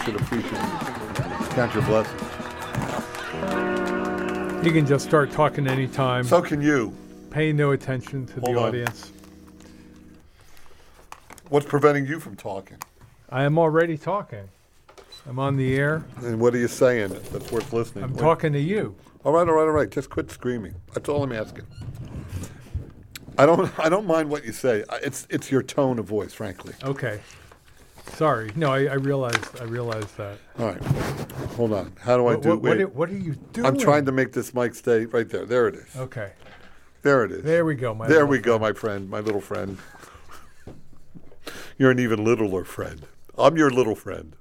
should appreciate it. Count your blessings. You can just start talking anytime. So can you. Pay no attention to the audience. What's preventing you from talking? I am already talking. I'm on the air. And what are you saying that's worth listening? I'm talking to you. All right. Just quit screaming. That's all I'm asking. I don't mind what you say. It's your tone of voice, frankly. Okay. Sorry. No, I realized that. All right. Hold on. How do I do? What are you doing? I'm trying to make this mic stay right there. There it is. Okay. There it is. There we go, my friend, my little friend. You're an even littler friend. I'm your little friend.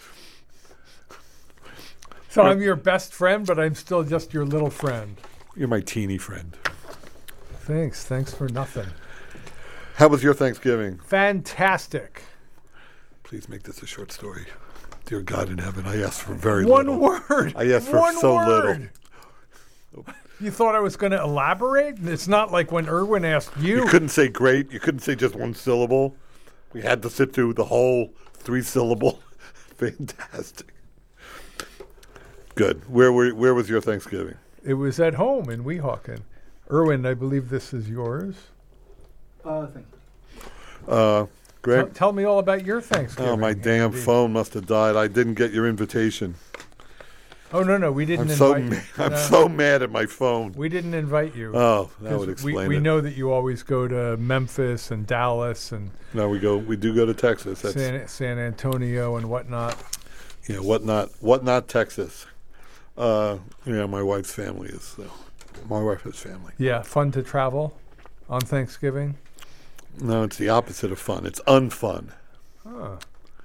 So I'm your best friend, but I'm still just your little friend. You're my teeny friend. Thanks. Thanks for nothing. How was your Thanksgiving? Fantastic. Please make this a short story. Dear God in heaven, I asked for very little. One word. I asked for so little. You thought I was going to elaborate? It's not like when Erwin asked you. You couldn't say great. You couldn't say just one syllable. We had to sit through the whole 3-syllable. Fantastic. Good. Where was your Thanksgiving? It was at home in Weehawken. Erwin, I believe this is yours. Thank you. Greg? Tell me all about your Thanksgiving. Oh, my damn phone must have died. I didn't get your invitation. Oh, no, we didn't invite you. I'm so mad at my phone. We didn't invite you. Oh, that would explain it. We know that you always go to Memphis and Dallas and... No, we do go to Texas. That's San Antonio and whatnot. Yeah, whatnot, Texas. My wife's family is... my wife has family. Yeah, fun to travel on Thanksgiving? No, it's the opposite of fun. It's unfun. Huh.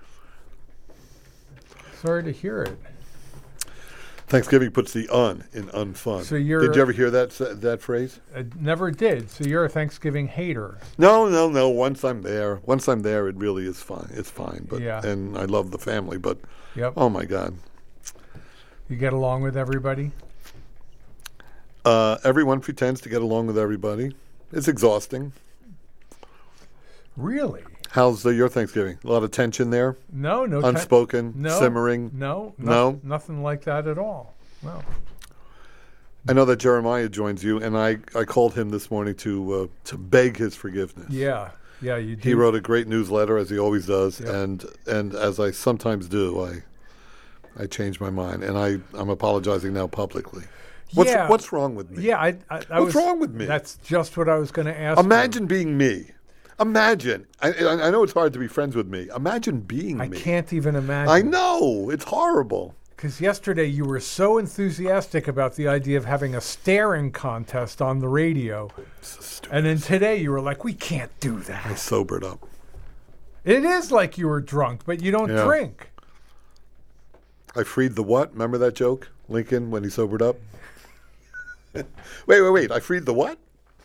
Sorry to hear it. Thanksgiving puts the in unfun. So did you ever hear that phrase? I never did. So you're a Thanksgiving hater. No. Once I'm there, it really is fine. It's fine. But yeah. And I love the family. But yep. Oh my God. You get along with everybody? Everyone pretends to get along with everybody. It's exhausting. Really? How's your Thanksgiving? A lot of tension there? No. Unspoken? No. Simmering? No. Nothing like that at all. No. I know that Jeremiah joins you, and I called him this morning to beg his forgiveness. Yeah, you did. He wrote a great newsletter, as he always does, yep. and as I sometimes do, I changed my mind, and I'm apologizing now publicly. What's wrong with me? Yeah, what's wrong with me? That's just what I was going to ask. Imagine being me. Imagine. I know it's hard to be friends with me. Imagine being me. I can't even imagine. I know. It's horrible. Because yesterday you were so enthusiastic about the idea of having a staring contest on the radio. And then today you were like, we can't do that. I sobered up. It is like you were drunk, but you don't drink. I freed the what? Remember that joke? Lincoln, when he sobered up? Wait. I freed the what?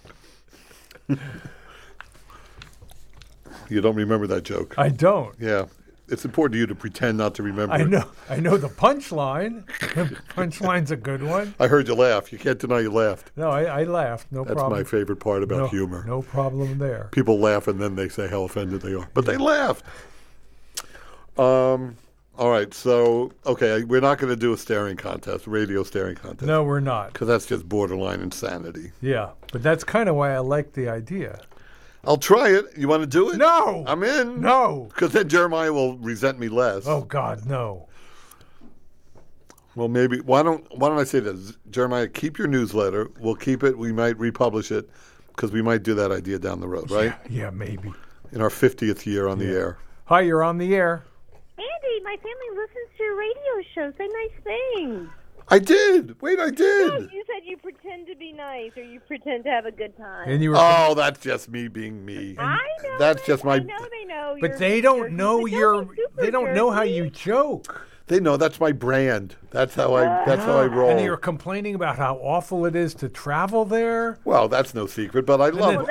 You don't remember that joke? I don't. Yeah. It's important to you to pretend not to remember I know the punchline. The punchline's a good one. I heard you laugh. You can't deny you laughed. No, I laughed. No problem. That's my favorite part about humor. No problem there. People laugh and then they say how offended they are. But they laughed. All right. So, okay, we're not going to do a radio staring contest. No, we're not. Because that's just borderline insanity. Yeah, but that's kind of why I like the idea. I'll try it. You want to do it? No. I'm in. No. Because then Jeremiah will resent me less. Oh, God, no. Well, maybe. Why don't I say this? Jeremiah, keep your newsletter. We'll keep it. We might republish it because we might do that idea down the road, right? Yeah, maybe. In our 50th year on the air. Hi, you're on the air. Andy, my family listens to your radio show. Say nice things. I did. Wait, I did. No, you said you pretend to be nice or you pretend to have a good time. And you were that's just me being me. I know. That's just my. I know they know. But they don't know they don't know how you joke. They know that's my brand. That's how I roll. And you're complaining about how awful it is to travel there. Well, that's no secret. But I do love.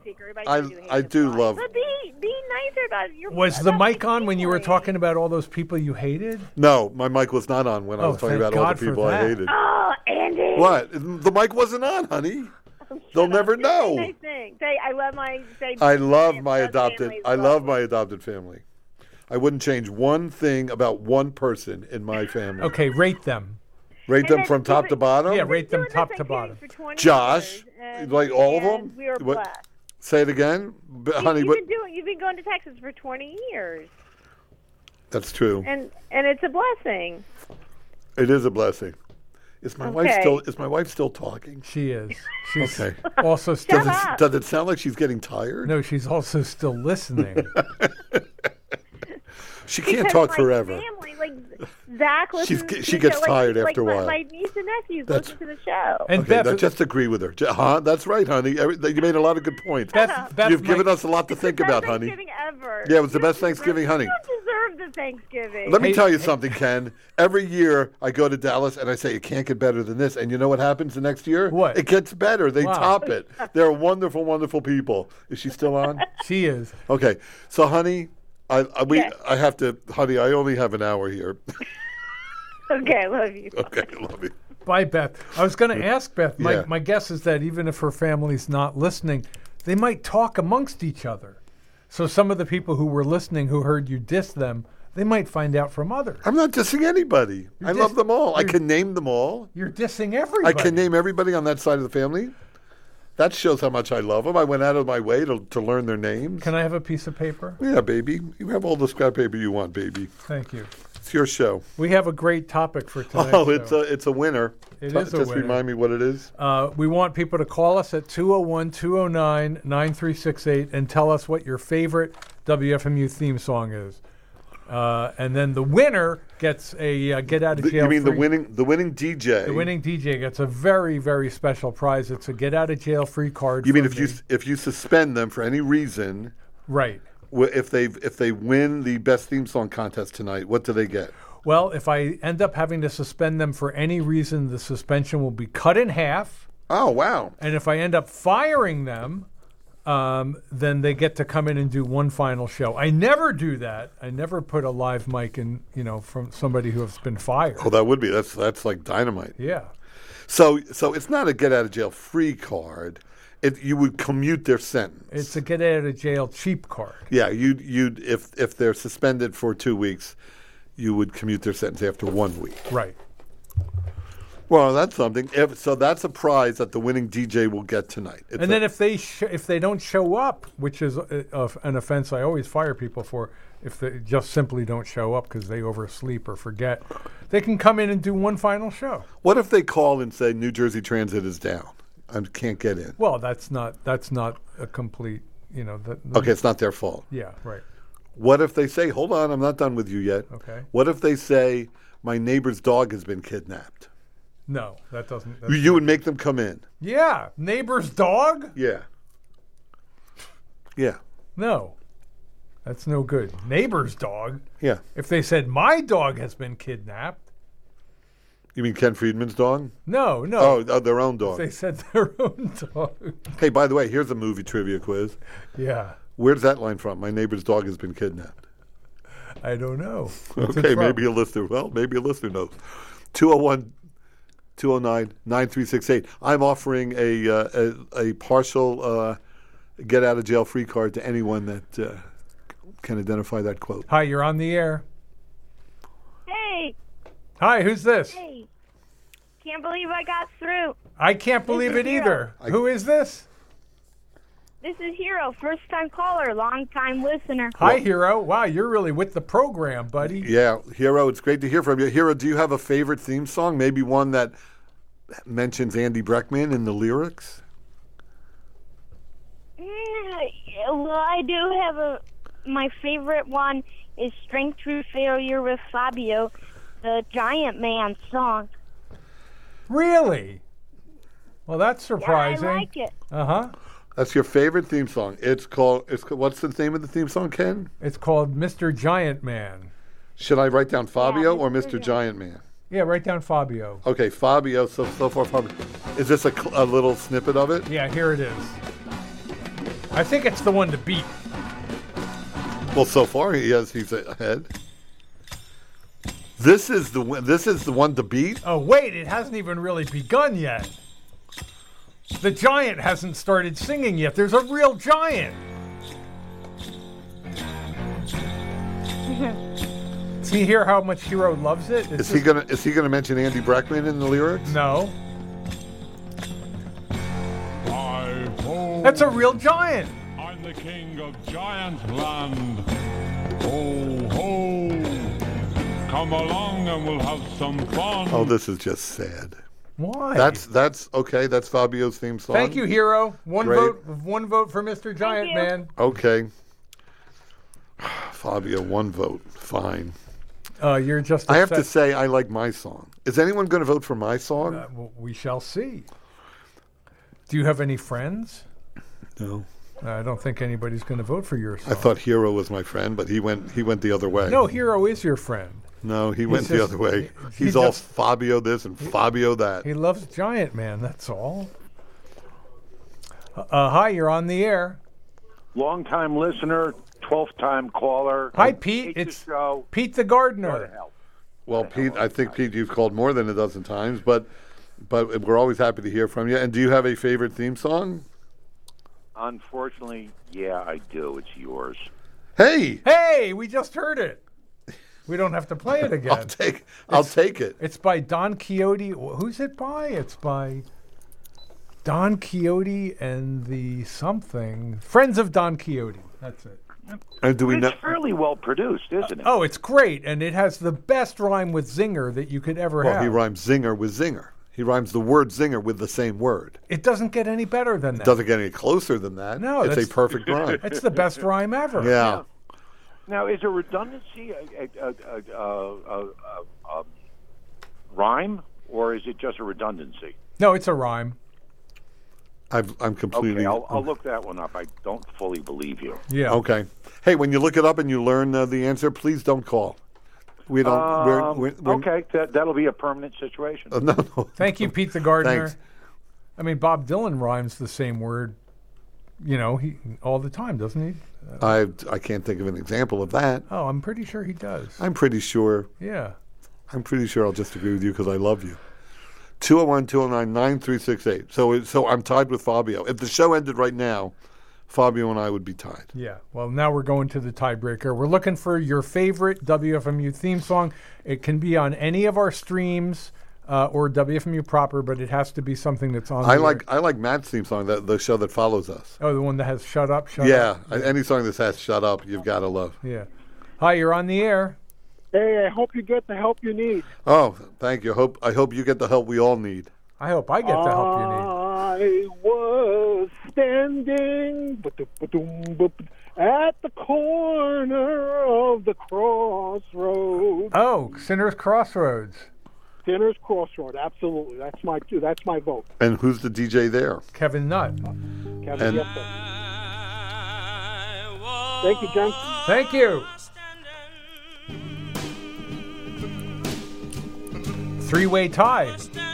But be nicer about it. Was the mic on when you were talking about all those people you hated? No, my mic was not on when I was talking about all the people I hated. Oh, Andy. What? The mic wasn't on, honey. They'll never know. Say, I love my. I love my adopted family. I wouldn't change one thing about one person in my family. Okay, rate them. Rate them from top to bottom? Yeah, rate them Doing top this to on bottom. Kidding for 20 Josh, years, and- like all of and them? We were What- blessed. Say it again. Honey, You've what? been going to Texas for 20 years, That's true. and it's a blessing. It is a blessing. Is my wife still talking? She is. She's Okay. also still. Shut up. Does it sound like she's getting tired? No, she's also still listening. She can't Because talk my forever. Family, like Zach listens to she the gets show, like, tired like after a while. My niece and nephews That's- listen to the show. And Okay, Beth, just agree with her. That's right, honey. You made a lot of good points. Beth You've given might- us a lot to think Best about, honey. Thanksgiving ever. Yeah, it was the You best don't Thanksgiving, deserve- honey. You don't deserve the Thanksgiving. Let me Hey, tell you hey. something, Ken. Every year I go to Dallas and I say it can't get better than this, and you know what happens the next year? What? It gets better. They Wow. top it. They're wonderful, wonderful people. Is she still on? she is. Okay, so honey, Yes. I have to, honey. I only have an hour here. Okay, I love you. Okay, love you. Bye, Beth. I was going to ask Beth. Yeah. My guess is that even if her family's not listening, they might talk amongst each other. So some of the people who were listening who heard you diss them, they might find out from others. I'm not dissing anybody. I love them all. I can name them all. You're dissing I everybody. can name everybody on that side of the family. That shows how much I love them. I went out of my way to learn their names. Can I have a piece of paper? Yeah, baby. You have all the scrap paper you want, baby. Thank you. It's your show. We have a great topic for tonight. Oh, it's a winner. It is a Just winner. remind me what it is. We want people to call us at 201-209-9368 and tell us what your favorite WFMU theme song is. And then the winner gets a get out of jail You mean free. the winning DJ? The winning DJ gets a very, very special prize. It's a get out of jail free card. You mean from if you suspend them for any reason, right? if they win the best theme song contest tonight, what do they get? Well, if I end up having to suspend them for any reason, the suspension will be cut in half. Oh, wow. And if I end up firing them, then they get to come in and do one final show. I never do that. I never put a live mic in, from somebody who has been fired. Oh, that would be that's like dynamite. Yeah. So it's not a get out of jail free card. You would commute their sentence. It's a get out of jail cheap card. Yeah, you'd if they're suspended for 2 weeks, you would commute their sentence after 1 week. Right. Well, that's something. So that's a prize that the winning DJ will get tonight. And then if they don't show up, which is an offense I always fire people for, if they just simply don't show up because they oversleep or forget, they can come in and do one final show. What if they call and say New Jersey Transit is down? I can't get in. Well, that's not a complete, Okay, it's not their fault. Yeah, right. What if they say, hold on, I'm not done with you yet. Okay. What if they say, my neighbor's dog has been kidnapped? No, that doesn't. You would make them come in. Yeah, neighbor's dog? Yeah. Yeah. No, that's no good. Neighbor's dog? Yeah. If they said, my dog has been kidnapped. You mean Ken Friedman's dog? No. Oh, their own If dog. they said their own dog. Hey, by the way, here's a movie trivia quiz. Yeah, Where's that line from? My neighbor's dog has been kidnapped. I don't know. What's it Okay, from? maybe a listener. Well, maybe a listener knows. 201-209-9368. I'm offering a partial get out of jail free card to anyone that can identify that quote. Hi, you're on the air. Hey, Hi, who's this? hey. Can't believe I got through. I can't believe it either. Who is this? This is Hero, first-time caller, long-time listener. Hi, Hero. Wow, you're really with the program, buddy. Yeah, Hero, it's great to hear from you. Hero, do you have a favorite theme song? Maybe one that mentions Andy Breckman in the lyrics? Well, I do have my favorite one is Strength Through Failure with Fabio, the Giant Man song. Really? Well, that's surprising. Yeah, I like it. Uh-huh. That's your favorite theme song. It's called, what's the name of the theme song, Ken? It's called Mr. Giant Man. Should I write down Fabio or Mr. Mr. Giant Man? Yeah, write down Fabio. Okay, Fabio, so far Fabio. Is this a little snippet of it? Yeah, here it is. I think it's the one to beat. Well, so far he's ahead. This is the one to beat? Oh, wait, it hasn't even really begun yet. The giant hasn't started singing yet. There's a real giant. See here how much Hero loves it? Is he gonna mention Andy Breckman in the lyrics? No. That's a real giant. I'm the king of giant land. Ho, ho. Come along and we'll have some fun. Oh, this is just sad. Why? That's okay. That's Fabio's theme song. Thank you, Hero. Great. One vote for Mr. Giant Man. Okay. Fabio, 1 vote. Fine. You're just. I have to upset. say, I like my song. Is anyone going to vote for my song? Well, we shall see. Do you have any friends? No. I don't think anybody's going to vote for your song. I thought Hero was my friend, but he went the other way. No, Hero is your friend. No, he went the just- other way. he He's all just- Fabio this and Fabio that. He loves Giant Man, that's all. Hi, you're on the air. Long-time listener, 12th-time caller. Hi, Pete. Hate the It's show. Pete the Go to gardener. hell. Well, Pete, I think, Pete, you've called more than a dozen times, but we're always happy to hear from you. And do you have a favorite theme song? Unfortunately, yeah, I do. It's yours. Hey, Hey, we just heard it. We don't have to play it again. I'll take it. It's by Don Quixote. Who's it by? It's by Don Quixote and the something. Friends of Don Quixote. That's it. And do we know? It's fairly well produced, isn't it? Oh, it's great. And it has the best rhyme with zinger that you could ever Well, have. he rhymes zinger with zinger. He rhymes the word zinger with the same word. It doesn't get any better than that. Doesn't get any closer than that. No, it's a that's- perfect rhyme. It's the best rhyme ever. Yeah. Now, is a redundancy a rhyme, or is it just a redundancy? No, it's a rhyme. I'm completely. Okay, I'll look that one up. I don't fully believe you. Yeah. Okay. Hey, when you look it up and you learn the answer, please don't call. We don't. We're, Okay, that'll be a permanent situation. no, no. Thank you, Pete the gardener. Thanks. I mean, Bob Dylan rhymes the same word, he all the time, doesn't he? I can't think of an example of that. Oh, I'm pretty sure he does. I'm pretty sure. Yeah. I'm pretty sure I'll just agree with you because I love you. 201-209-9368. So I'm tied with Fabio. If the show ended right now, Fabio and I would be tied. Yeah. Well, now we're going to the tiebreaker. We're looking for your favorite WFMU theme song. It can be on any of our streams or WFMU proper, but it has to be something that's on. I like Matt's theme song, the show that follows us. Oh, the one that has "Shut Up, Shut Yeah, Up." any song that says "Shut Up," you've got to love. Yeah. Hi, you're on the air. Hey, I hope you get the help you need. Oh, thank you. I hope you get the help we all need. I hope I get the help you need. I was standing at the corner of the crossroads. Oh, Sinner's Crossroads. Dinner's Crossroad, absolutely. That's my vote. And who's the DJ there? Kevin Nutt. Kevin, And- yes, sir. Thank you, John. Thank you. 3-way tie.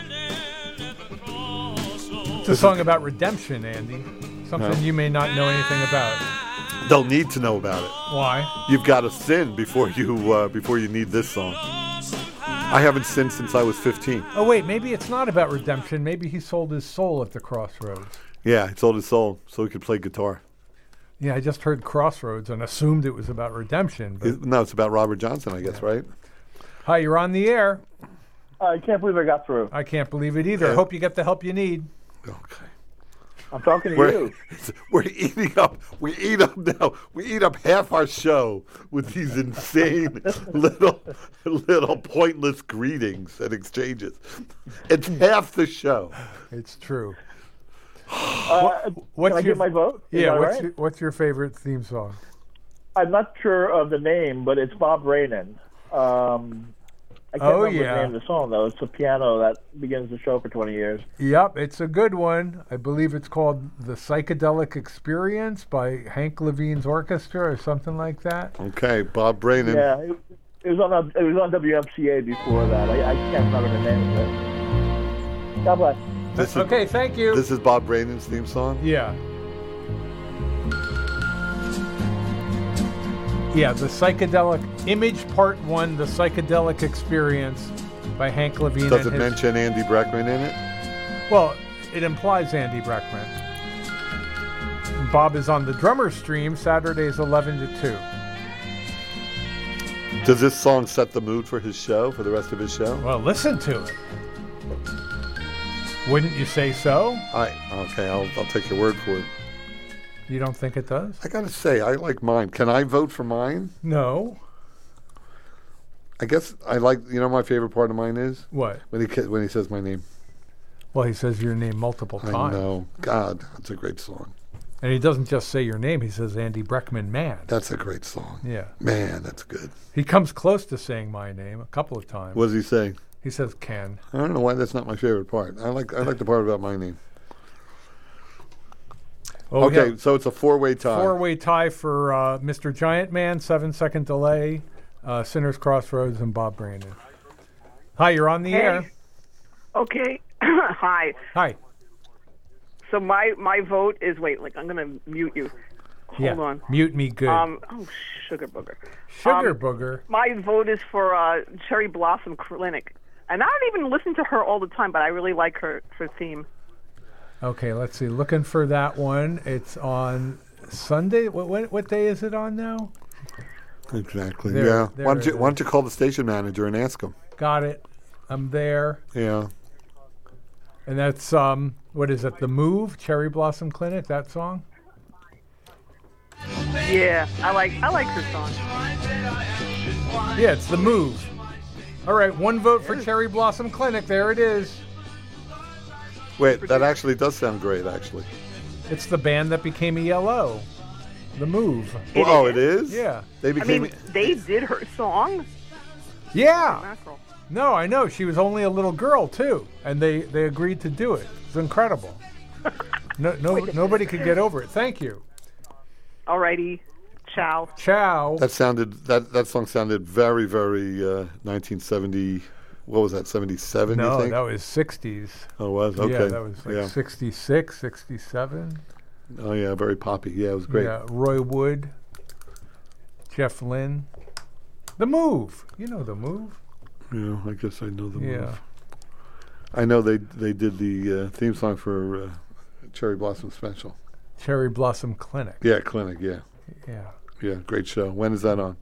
It's a song about redemption, Andy. Something you may not know anything about. They'll need to know about it. Why? You've got to sin before you need this song. I haven't sinned since I was 15. Oh, wait, maybe it's not about redemption. Maybe he sold his soul at the crossroads. Yeah, he sold his soul so he could play guitar. Yeah, I just heard Crossroads and assumed it was about redemption. But No, it's about Robert Johnson, I guess, right? hi, you're on the air. I can't believe I got through. I can't believe it either. Yeah. Hope you get the help you need. Okay. I'm talking to We're, you. we're eating up. We eat up now. We eat up half our show with these insane little pointless greetings and exchanges. It's half the show. It's true. Can What's I your get my vote? Is Yeah, that what's your favorite theme song? I'm not sure of the name, but it's Bob Rainen. I can't remember the name of the song, though. It's a piano that begins the show for 20 years. Yep, it's a good one. I believe it's called The Psychedelic Experience by Hank Levine's Orchestra or something like that. Okay, Bob Brainen. Yeah, it was on WMCA before that. I can't remember the name of it. God bless. Okay, thank you. This is Bob Brainen's theme song? Yeah. Yeah, The Psychedelic Image Part 1, The Psychedelic Experience by Hank Levine. Does and it mention Andy Breckman in it? Well, it implies Andy Breckman. Bob is on the drummer stream Saturdays 11 to 2. Does this song set the mood for his show, for the rest of his show? Well, listen to it. Wouldn't you say so? Okay, I'll take your word for it. You don't think it does? I gotta say, I like mine. Can I vote for mine? No. I guess I like. You know, my favorite part of mine is What? when he says my name. Well, he says your name multiple times. I know. God, that's a great song. And he doesn't just say your name. He says Andy Breckman, man. That's a great song. Yeah. Man, that's good. He comes close to saying my name a couple of times. What does he say? He says Ken. I don't know why that's not my favorite part. I like the part about my name. Oh, Okay, yeah. so it's a four-way tie. Four-way tie for Mr. Giant Man, 7-second delay, Sinners Crossroads, and Bob Brandon. Hi, you're on the air. Okay. Hi. Hi. So my vote is I'm gonna mute you. Hold on. Mute me good. Sugar booger. Sugar booger. My vote is for Cherry Blossom Clinic, and I don't even listen to her all the time, but I really like her theme. Okay, let's see. Looking for that one. It's on Sunday. What day is it on now? Exactly. There, yeah. there Why it don't you call the station manager and ask him? Got it. I'm there. Yeah. And that's what is it? The Move, Cherry Blossom Clinic. That song. Yeah, I like her song. Yeah, it's The Move. All right, one vote for Cherry Blossom Clinic. There it is. Wait, that actually does sound great, actually. It's the band that became ELO. The Move. It is? Yeah. They became. They did her song. Yeah. Mackerel. No, I know. She was only a little girl, too. And they agreed to do it. It's incredible. Nobody could get over it. Thank you. Alrighty. Ciao. Ciao. That song sounded very, very 1970. What was that? 77? No, you think? that was 60s. Oh, it was? Okay. Yeah, that was 66, 67. Oh yeah, very poppy. Yeah, it was great. Yeah, Roy Wood, Jeff Lynne. The Move. You know The Move. Yeah, I guess I know The Yeah. Move. I know they did the theme song for Cherry Blossom Special. Cherry Blossom Clinic. Yeah, Clinic. Yeah. Yeah. Yeah, great show. When is that on?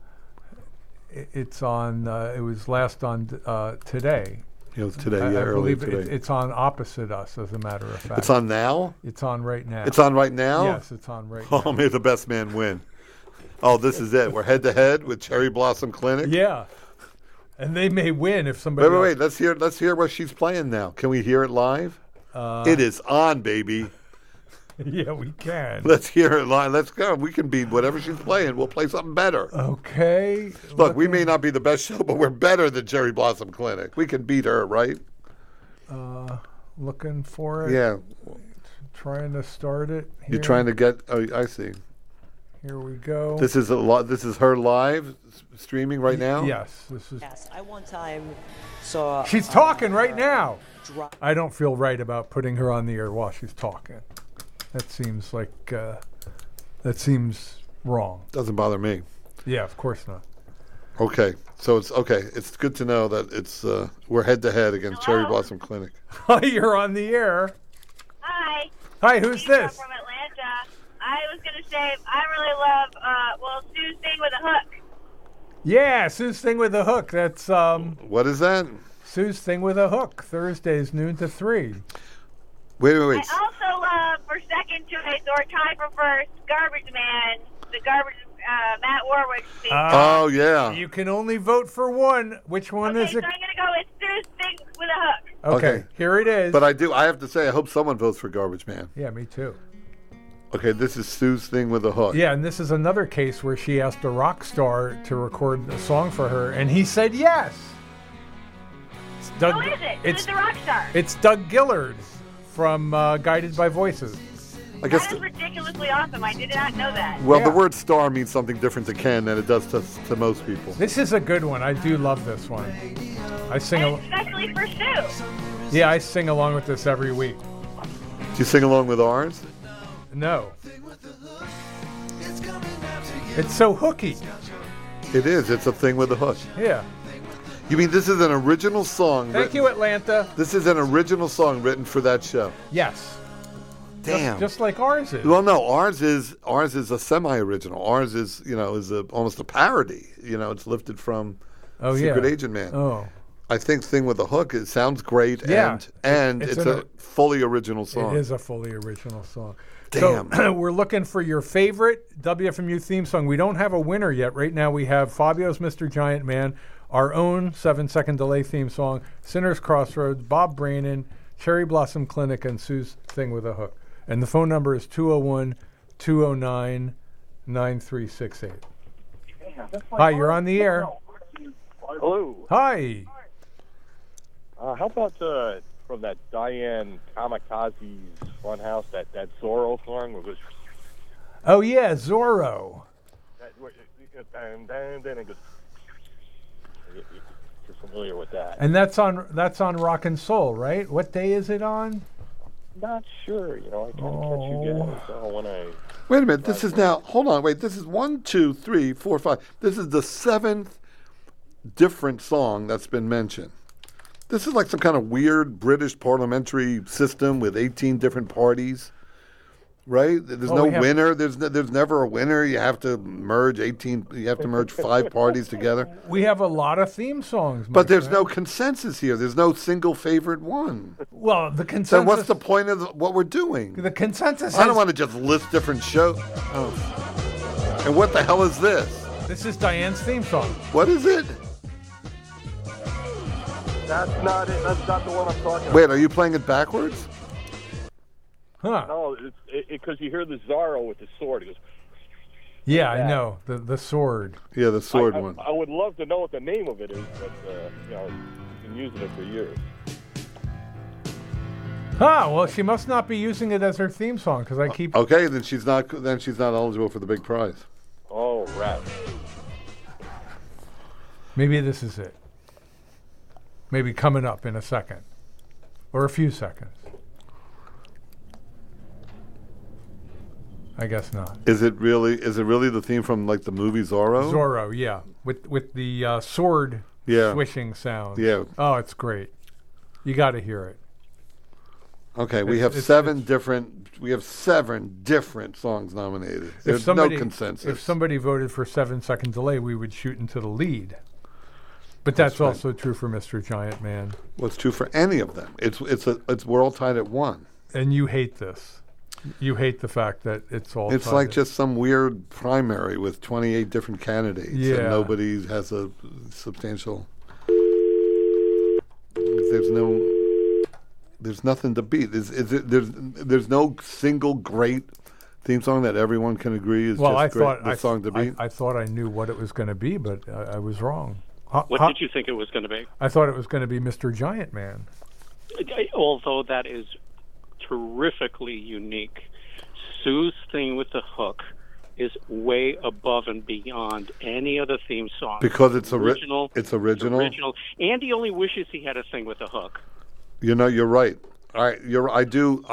It's on. It was last on today. It was today. I earlier believe today. it's on opposite us, as a matter of fact. It's on now? It's on right now. It's on right now? Yes, it's on right now. Oh, may the best man win. Oh, this is it. We're head to head with Cherry Blossom Clinic. Yeah, and they may win if somebody. Wait. Let's hear where she's playing now. Can we hear it live? It is on, baby. Yeah, we can. Let's hear it live. Let's go. We can beat whatever she's playing. We'll play something better. Okay. Look, we may not be the best show, but we're better than Cherry Blossom Clinic. We can beat her, right? Looking for it. Yeah. Trying to start it. Here. You're trying to get. Oh, I see. Here we go. This is This is her live streaming right now. Yes, this is. Yes, I one time saw. She's talking right now. I don't feel right about putting her on the air while she's talking. That seems like that seems wrong. Doesn't bother me. Yeah, of course not. Okay, so it's okay. It's good to know that it's we're head to head against Cherry Blossom Clinic. Hi, you're on the air. Hi. Hi, who's this? From Atlanta. I was gonna say I really love Sue's Thing with a Hook. Yeah, Sue's Thing with a Hook. That's What is that? Sue's Thing with a Hook. Thursdays noon to 3. Wait. I also love for second choice or tie for first, Garbage Man, the Garbage Matt Warwick thing. Oh yeah. You can only vote for one. Which one is so it? I'm gonna go with Sue's Thing with a Hook. Okay, here it is. But I have to say, I hope someone votes for Garbage Man. Yeah, me too. Okay, this is Sue's Thing with a Hook. Yeah, and this is another case where she asked a rock star to record a song for her, and he said yes. Who is it? Who's the rock star? It's Doug Gillard from Guided by Voices. I guess that is ridiculously awesome. I did not know that. Well, the word star means something different to Ken than it does to most people. This is a good one. I do love this one. I sing. Especially for Sue. Yeah, I sing along with this every week. Do you sing along with ours? No. It's so hooky. It is. It's a thing with a hook. Yeah. You mean this is an original song? Thank you, Atlanta. This is an original song written for that show. Yes. Damn. Just like ours is. Well, no, ours is a semi-original. Ours is almost a parody. It's lifted from Secret Agent Man. Oh. I think Thing with a Hook, it sounds great, Yeah. and it's a fully original song. It is a fully original song. Damn. So we're looking for your favorite WFMU theme song. We don't have a winner yet. Right now we have Fabio's Mr. Giant Man, our own 7-second delay theme song, Sinner's Crossroads, Bob Brainin, Cherry Blossom Clinic, and Sue's Thing with a Hook. And the phone number is 201-209-9368. Hi, you're on the air. Hello. Hi. How about from that Diane Kamikaze's Funhouse, that Zorro song? It was, Oh, yeah, Zorro. and then it goes. You're familiar with that? And that's on Rock and Soul, right? What day is it on? Not sure. I can't catch you guys when I. Wait a minute. This is now. Hold on. Wait. This is 1, 2, 3, 4, 5. This is the 7th different song that's been mentioned. This is like some kind of weird British parliamentary system with 18 different parties, right? There's no winner. There's never a winner. You have to merge 18. You have to merge 5 parties together. We have a lot of theme songs, but there's no consensus here. There's no single favorite one. Well, the consensus. Then what's the point of what we're doing? The consensus. I don't want to just list different shows. Oh. And what the hell is this? This is Diane's theme song. What is it? That's not it. That's not the one I'm talking about. Wait, are you playing it backwards? Huh. No, it's because you hear the Zorro with the sword. It goes. Yeah, I know. The sword. Yeah, the sword one. I would love to know what the name of it is, but I've been using it for years. Well, she must not be using it as her theme song because I keep. Okay, then she's not eligible for the big prize. Oh, right. Maybe this is it. Maybe coming up in a second. Or a few seconds. I guess not. Is it really the theme from like the movie Zorro? Zorro, yeah. With the sword swishing sound. Yeah. Oh, it's great. You got to hear it. Okay, we have 7 different songs nominated. There's no consensus. If somebody voted for 7-second delay, we would shoot into the lead. But that's also true for Mr. Giant Man. Well, it's true for any of them. We're all tied at 1. And you hate this. You hate the fact that it's all. It's like just some weird primary with 28 different candidates, and nobody has a substantial. There's nothing to beat. There's no single great theme song that everyone can agree is the song to beat. I thought I knew what it was going to be, but I was wrong. What did you think it was going to be? I thought it was going to be Mr. Giant Man. Although that is terrifically unique. Sue's Thing with the Hook is way above and beyond any other theme song. Because it's original. It's original. Andy only wishes he had a thing with a hook. You're right. I do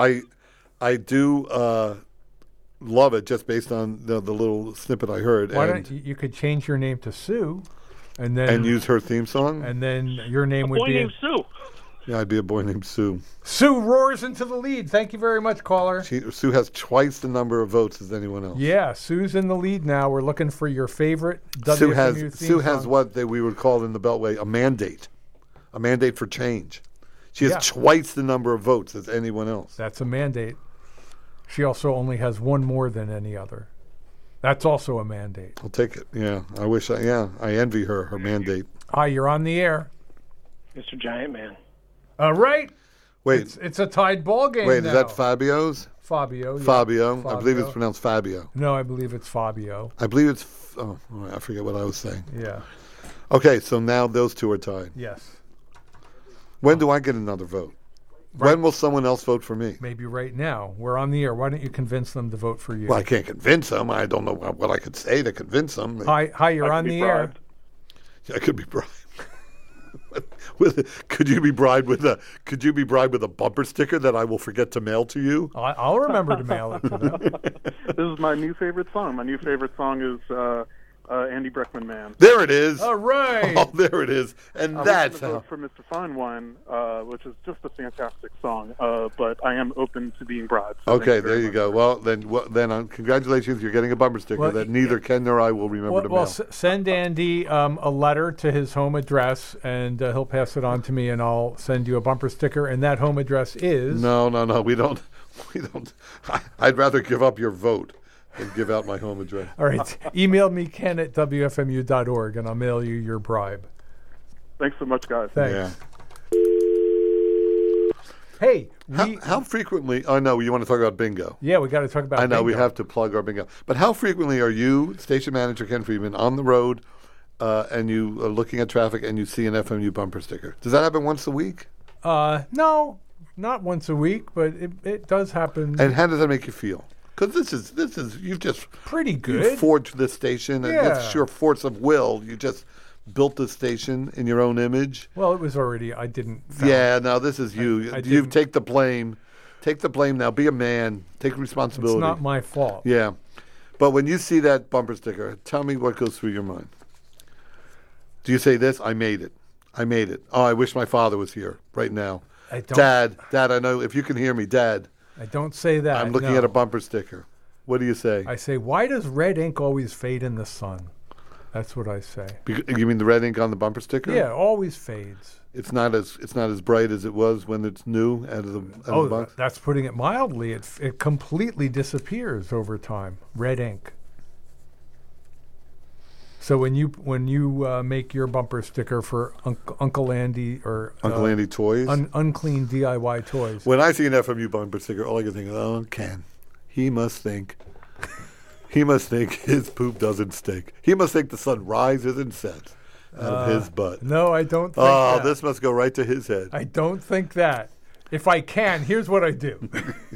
love it just based on the little snippet I heard. Why don't you could change your name to Sue, and use her theme song, and then your name would be boy named Sue. Yeah, I'd be a boy named Sue. Sue roars into the lead. Thank you very much, caller. Sue has twice the number of votes as anyone else. Yeah, Sue's in the lead now. We're looking for your favorite WFMU theme Sue has what we would call in the Beltway a mandate for change. She has twice the number of votes as anyone else. That's a mandate. She also only has one more than any other. That's also a mandate. I'll take it. Yeah, I envy her mandate. Hi, you're on the air. Mr. Giant Man. All right. Wait. It's a tied ball game Wait, now. is that Fabio's? Fabio. Yeah. Fabio. I believe it's pronounced Fabio. No, I believe it's Fabio. I believe it's... I forget what I was saying. Yeah. Okay, so now those two are tied. Yes. When do I get another vote? Right. When will someone else vote for me? Maybe right now. We're on the air. Why don't you convince them to vote for you? Well, I can't convince them. I don't know what I could say to convince them. Hi, you're on the air. I could be bribed. Could you be bribed with a bumper sticker that I will forget to mail to you? I'll remember to mail it to them. This is my new favorite song. My new favorite song is Andy Breckman Man. There it is. All right. Oh, there it is. And that's how. For Mr. Fine Wine, which is just a fantastic song. But I am open to being bribed. So okay, there you go. Well, then congratulations. You're getting a bumper sticker that neither Ken nor I will remember to mail. Send Andy a letter to his home address, and he'll pass it on to me, and I'll send you a bumper sticker. And that home address is... No. We don't. I'd rather give up your vote and give out my home address. All right. Email me, Ken at WFMU.org, and I'll mail you your bribe. Thanks so much, guys. Thanks. Yeah. Hey. How frequently... Oh, no, you want to talk about bingo. Yeah, we got to talk about bingo. I know, we have to plug our bingo. But how frequently are you, station manager Ken Friedman, on the road and you are looking at traffic and you see an FMU bumper sticker? Does that happen once a week? No, not once a week, but it does happen. And how does that make you feel? Because this is you've just pretty good. You forged this station, and it's sheer force of will. You just built this station in your own image. Well, it was already. I didn't. Yeah, no, this is you. You take the blame. Take the blame now. Be a man. Take responsibility. It's not my fault. Yeah, but when you see that bumper sticker, tell me what goes through your mind. Do you say this? I made it. I made it. Oh, I wish my father was here right now. Dad, I know if you can hear me, Dad. I don't say that. I'm looking at a bumper sticker. What do you say? I say, why does red ink always fade in the sun? That's what I say. You mean the red ink on the bumper sticker? Yeah, always fades. It's not as bright as it was when it's new out of the box? That's putting it mildly. It completely disappears over time. Red ink. So when you make your bumper sticker for Uncle Andy or Uncle Andy Toys, unclean DIY toys. When I see an FMU bumper sticker, all I can think is, oh, Ken, he must think his poop doesn't stink. He must think the sun rises and sets out of his butt. No, I don't think that. This must go right to his head. I don't think that. If I can, here's what I do.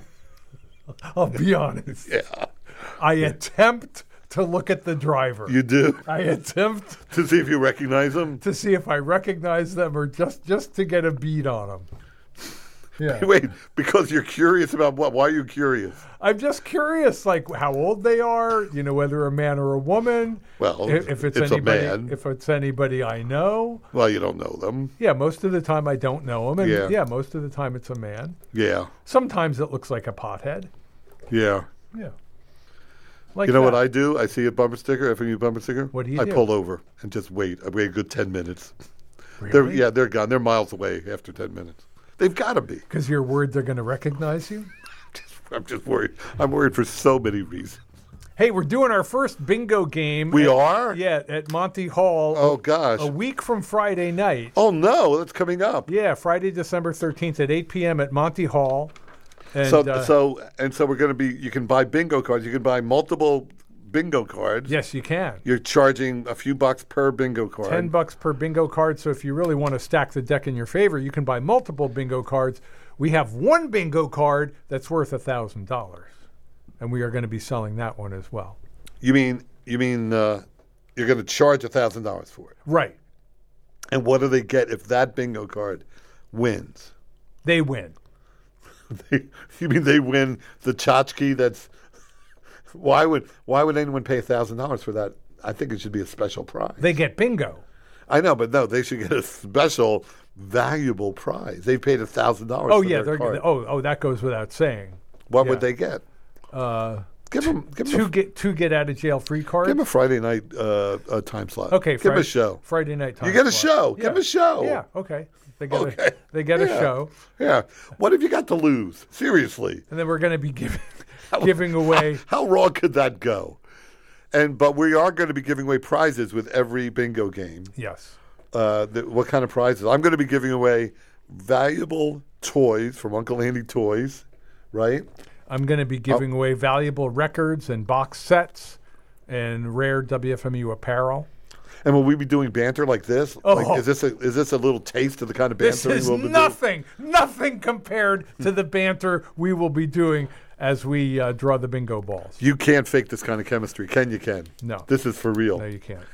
I'll be honest. Yeah. I attempt to look at the driver. You do? I attempt to see if you recognize them? To see if I recognize them or just to get a beat on them. Yeah. Wait, because you're curious about what? Why are you curious? I'm just curious, like how old they are, whether a man or a woman. Well, if it's anybody, a man. If it's anybody I know. Well, you don't know them. Yeah, most of the time I don't know them. And yeah, most of the time it's a man. Yeah. Sometimes it looks like a pothead. Yeah. Yeah. Like you know what I do? I see a bumper sticker, FMU bumper sticker. What do you do? I pull over and just wait. I wait a good 10 minutes. Really? They're gone. They're miles away after 10 minutes. They've got to be. Because you're worried they're going to recognize you? I'm just worried. I'm worried for so many reasons. Hey, we're doing our first bingo game. We are? Yeah, at Monty Hall. Oh, gosh. A week from Friday night. Oh, no. That's coming up. Yeah, Friday, December 13th at 8 p.m. at Monty Hall. And, so we're going to be, you can buy bingo cards. You can buy multiple bingo cards. Yes, you can. You're charging a few bucks per bingo card. $10 per bingo card. So if you really want to stack the deck in your favor, you can buy multiple bingo cards. We have one bingo card that's worth $1,000, and we are going to be selling that one as well. You mean you're going to charge $1,000 for it? Right. And what do they get if that bingo card wins? They win. You mean they win the tchotchke that's... Why would anyone pay $1,000 for that? I think it should be a special prize. They get bingo. I know, but no, they should get a special, valuable prize. They paid $1,000. Oh yeah, they're that goes without saying. What would they get? Give them two get out of jail free cards. Give them a Friday night time slot. Okay, give them a show. Friday night time. You get a slot. show. Yeah. Give them a show. Yeah. Okay. They get a show. Yeah. What have you got to lose? Seriously. And then we're going to be giving away. How wrong could that go? But we are going to be giving away prizes with every bingo game. Yes. What kind of prizes? I'm going to be giving away valuable toys from Uncle Andy Toys, right? I'm going to be giving away valuable records and box sets and rare WFMU apparel. And will we be doing banter like this? Oh. Like, is this a little taste of the kind of banter we will be doing? Nothing compared to the banter we will be doing as we draw the bingo balls. You can't fake this kind of chemistry. You can? No. This is for real. No, you can't.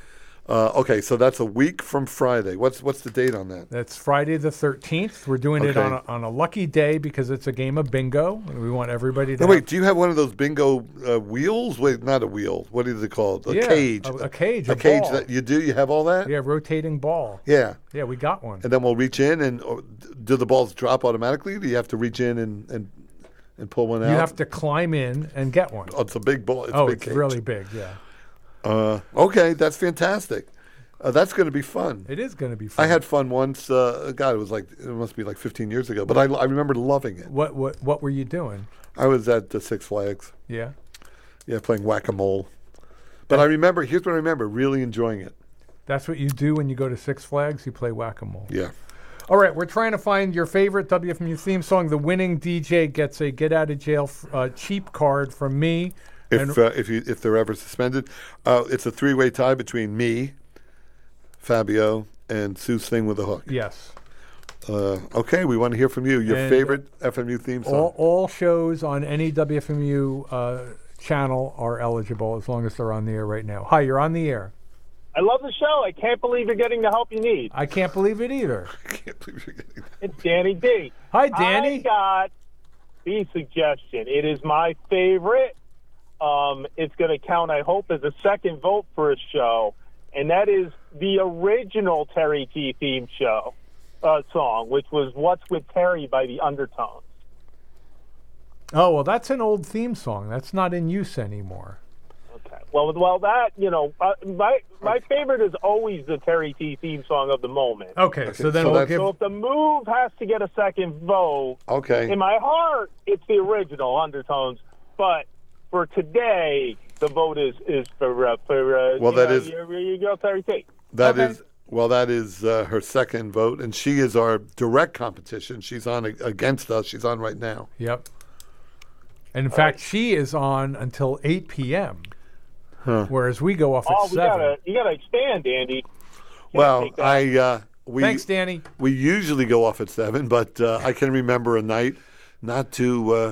Okay, so that's a week from Friday. What's the date on that? That's Friday the 13th. We're doing it on a lucky day because it's a game of bingo, and we want everybody to. No, wait. Do you have one of those bingo wheels? Wait, not a wheel. What is it called? A cage. A cage. A cage ball. that you do. You have all that? Yeah, rotating ball. Yeah. Yeah, we got one. And then we'll reach in, and do the balls drop automatically? Do you have to reach in and pull one out? You have to climb in and get one. Oh, it's a big ball. It's really big. Yeah. Okay, that's fantastic. That's going to be fun. It is going to be fun. I had fun once. God, it must be like 15 years ago. But I remember loving it. What were you doing? I was at the Six Flags. Yeah. Yeah, playing whack-a-mole. But I remember. Here's what I remember: really enjoying it. That's what you do when you go to Six Flags. You play whack-a-mole. Yeah. All right, we're trying to find your favorite WFMU theme song. The winning DJ gets a get-out-of-jail cheap card from me. If they're ever suspended, it's a three-way tie between me, Fabio, and Sue's Thing with a Hook. Yes. Okay, we want to hear from you. Your favorite FMU theme song. All shows on any WFMU channel are eligible as long as they're on the air right now. Hi, you're on the air. I love the show. I can't believe you're getting the help you need. I can't believe it either. I can't believe you're getting that. It's Danny D. Hi, Danny. I got the suggestion. It is my favorite. It's going to count, I hope, as a second vote for a show, and that is the original Terry T theme show song, which was "What's with Terry" by the Undertones. Oh, well, that's an old theme song. That's not in use anymore. Okay. Well, that my favorite is always the Terry T theme song of the moment. Okay, so then so if the move has to get a second vote, okay, in my heart, it's the original Undertones, but for today, the vote is for you go Terry T. That is her second vote, and she is our direct competition. She's on against us. She's on right now. Yep. And in fact, she is on until 8 p.m. Whereas we go off at 7. You gotta expand, Andy. Well, thanks, Danny. We usually go off at 7, but I can remember a night not too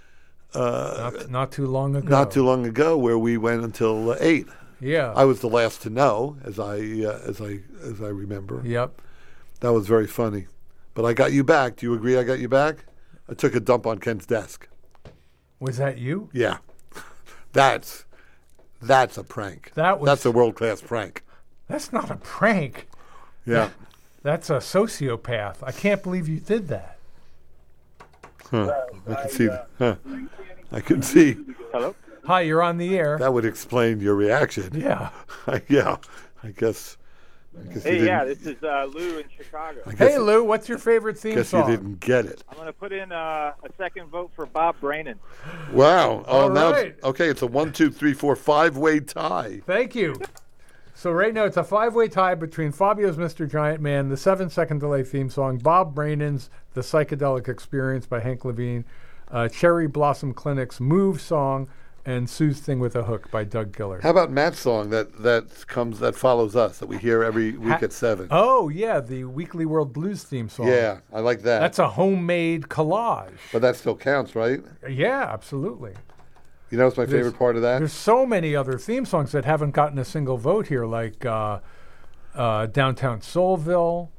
long ago. Not too long ago, where we went until 8. Yeah, I was the last to know, as I remember. Yep, that was very funny. But I got you back. Do you agree? I got you back. I took a dump on Ken's desk. Was that you? Yeah, that's a prank. That's a world-class prank. That's not a prank. Yeah, that's a sociopath. I can't believe you did that. Huh. I can see that. Huh. I can see. Hello? Hi, you're on the air. That would explain your reaction. Yeah. Yeah. I guess Hey, yeah, this is Lou in Chicago. Hey, Lou, what's your favorite theme song? You didn't get it. I'm going to put in a second vote for Bob Brainin. Wow. Oh, All now right. Okay, it's a 1, 2, 3, 4, 5-way tie. Thank you. So right now it's a 5-way tie between Fabio's Mr. Giant Man, the 7-second delay theme song, Bob Brainin's The Psychedelic Experience by Hank Levine, Cherry Blossom Clinic's Move song, and Sue's Thing with a Hook by Doug Gillard. How about Matt's song that follows us, that we hear every week at 7? Oh, yeah, the Weekly World Blues theme song. Yeah, I like that. That's a homemade collage. But that still counts, right? Yeah, absolutely. You know what's my favorite part of that? There's so many other theme songs that haven't gotten a single vote here, like Downtown Soulville,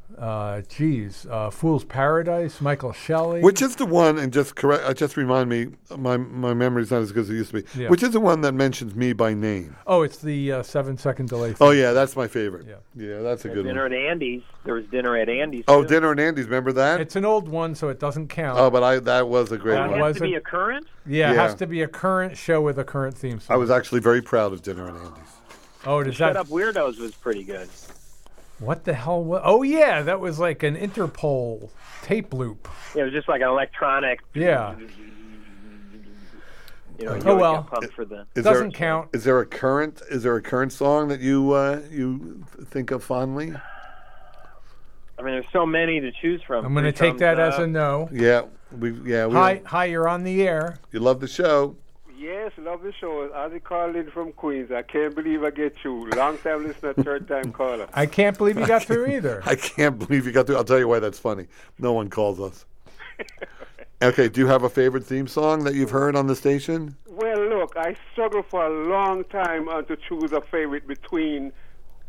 Fool's Paradise, Michael Shelley. Which is the one, and just remind me, my memory's not as good as it used to be. Yeah. Which is the one that mentions me by name? Oh, it's the 7-second delay. Oh, yeah, that's my favorite. Yeah, that's a good Dinner one. at Andy's. There was Dinner at Andy's. Oh, too. Dinner at Andy's, remember that? It's an old one, so it doesn't count. Oh, but that was a great one. It has to be a current? Yeah, it has to be a current show with a current theme song. I was actually very proud of Dinner at Andy's. Oh, does Shut that... Up Weirdos was pretty good. What the hell? Oh, yeah, that was like an Interpol tape loop. Yeah, it was just like an electronic. Yeah. Oh well, doesn't count. Is there a current song that you think of fondly? I mean, there's so many to choose from. I'm going to take that as a no. Yeah, Hi, you're on the air. You love the show. Yes, love the show. Ozzy calling from Queens. I can't believe I get through. Long time listener, third time caller. I can't believe you got through either. I can't believe you got through. I'll tell you why that's funny. No one calls us. Okay, do you have a favorite theme song that you've heard on the station? Well, look, I struggled for a long time to choose a favorite between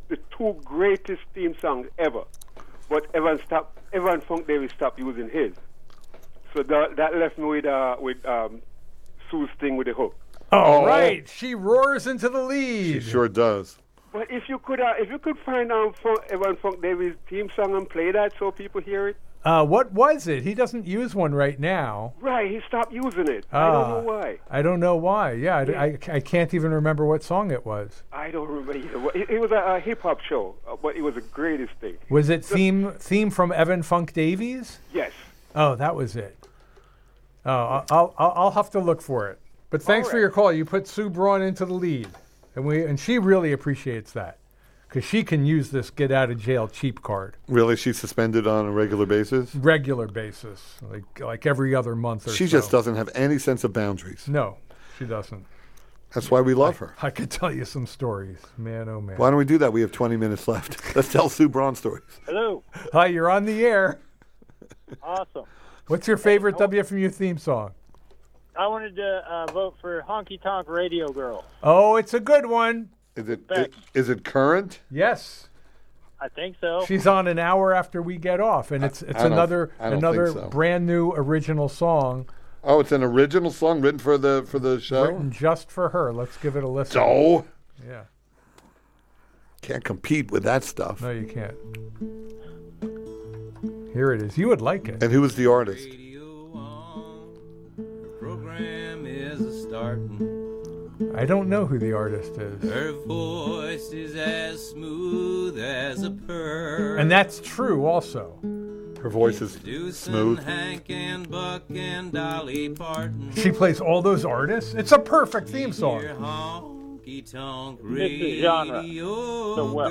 the two greatest theme songs ever. But Evan Funk Davis stopped using his. So that left me with Sue's thing with the hook. All right, she roars into the lead. She sure does. But if you could find Evan Funk Davis' theme song and play that so people hear it. What was it? He doesn't use one right now. Right, he stopped using it. I don't know why. I don't know why. Yeah, I can't even remember what song it was. I don't remember either. It was a hip-hop show, but it was the greatest thing. Was it theme from Evan Funk Davies? Yes. Oh, that was it. Oh, I'll have to look for it. But thanks for your call. You put Sue Braun into the lead, and she really appreciates that. Because she can use this get-out-of-jail-cheap card. Really? She's suspended on a regular basis? Regular basis, like every other month or so. She just doesn't have any sense of boundaries. No, she doesn't. That's why we love her. I could tell you some stories. Man, oh, man. Why don't we do that? We have 20 minutes left. Let's tell Sue Braun stories. Hello. Hi, you're on the air. Awesome. What's your favorite WFMU theme song? I wanted to vote for Honky Tonk Radio Girl. Oh, it's a good one. Is it current? Yes. I think so. She's on an hour after we get off, and it's another brand new original song. Oh, it's an original song written for the show? Written just for her. Let's give it a listen. So? Yeah. Can't compete with that stuff. No, you can't. Here it is. You would like it. And who was the artist? Program is starting. I don't know who the artist is. Her voice is as smooth as a pearl. And that's true also. Her voice is smooth. Hank and Buck and Dolly Parton. She plays all those artists. It's a perfect theme song. Honky Tonk This genre. So well.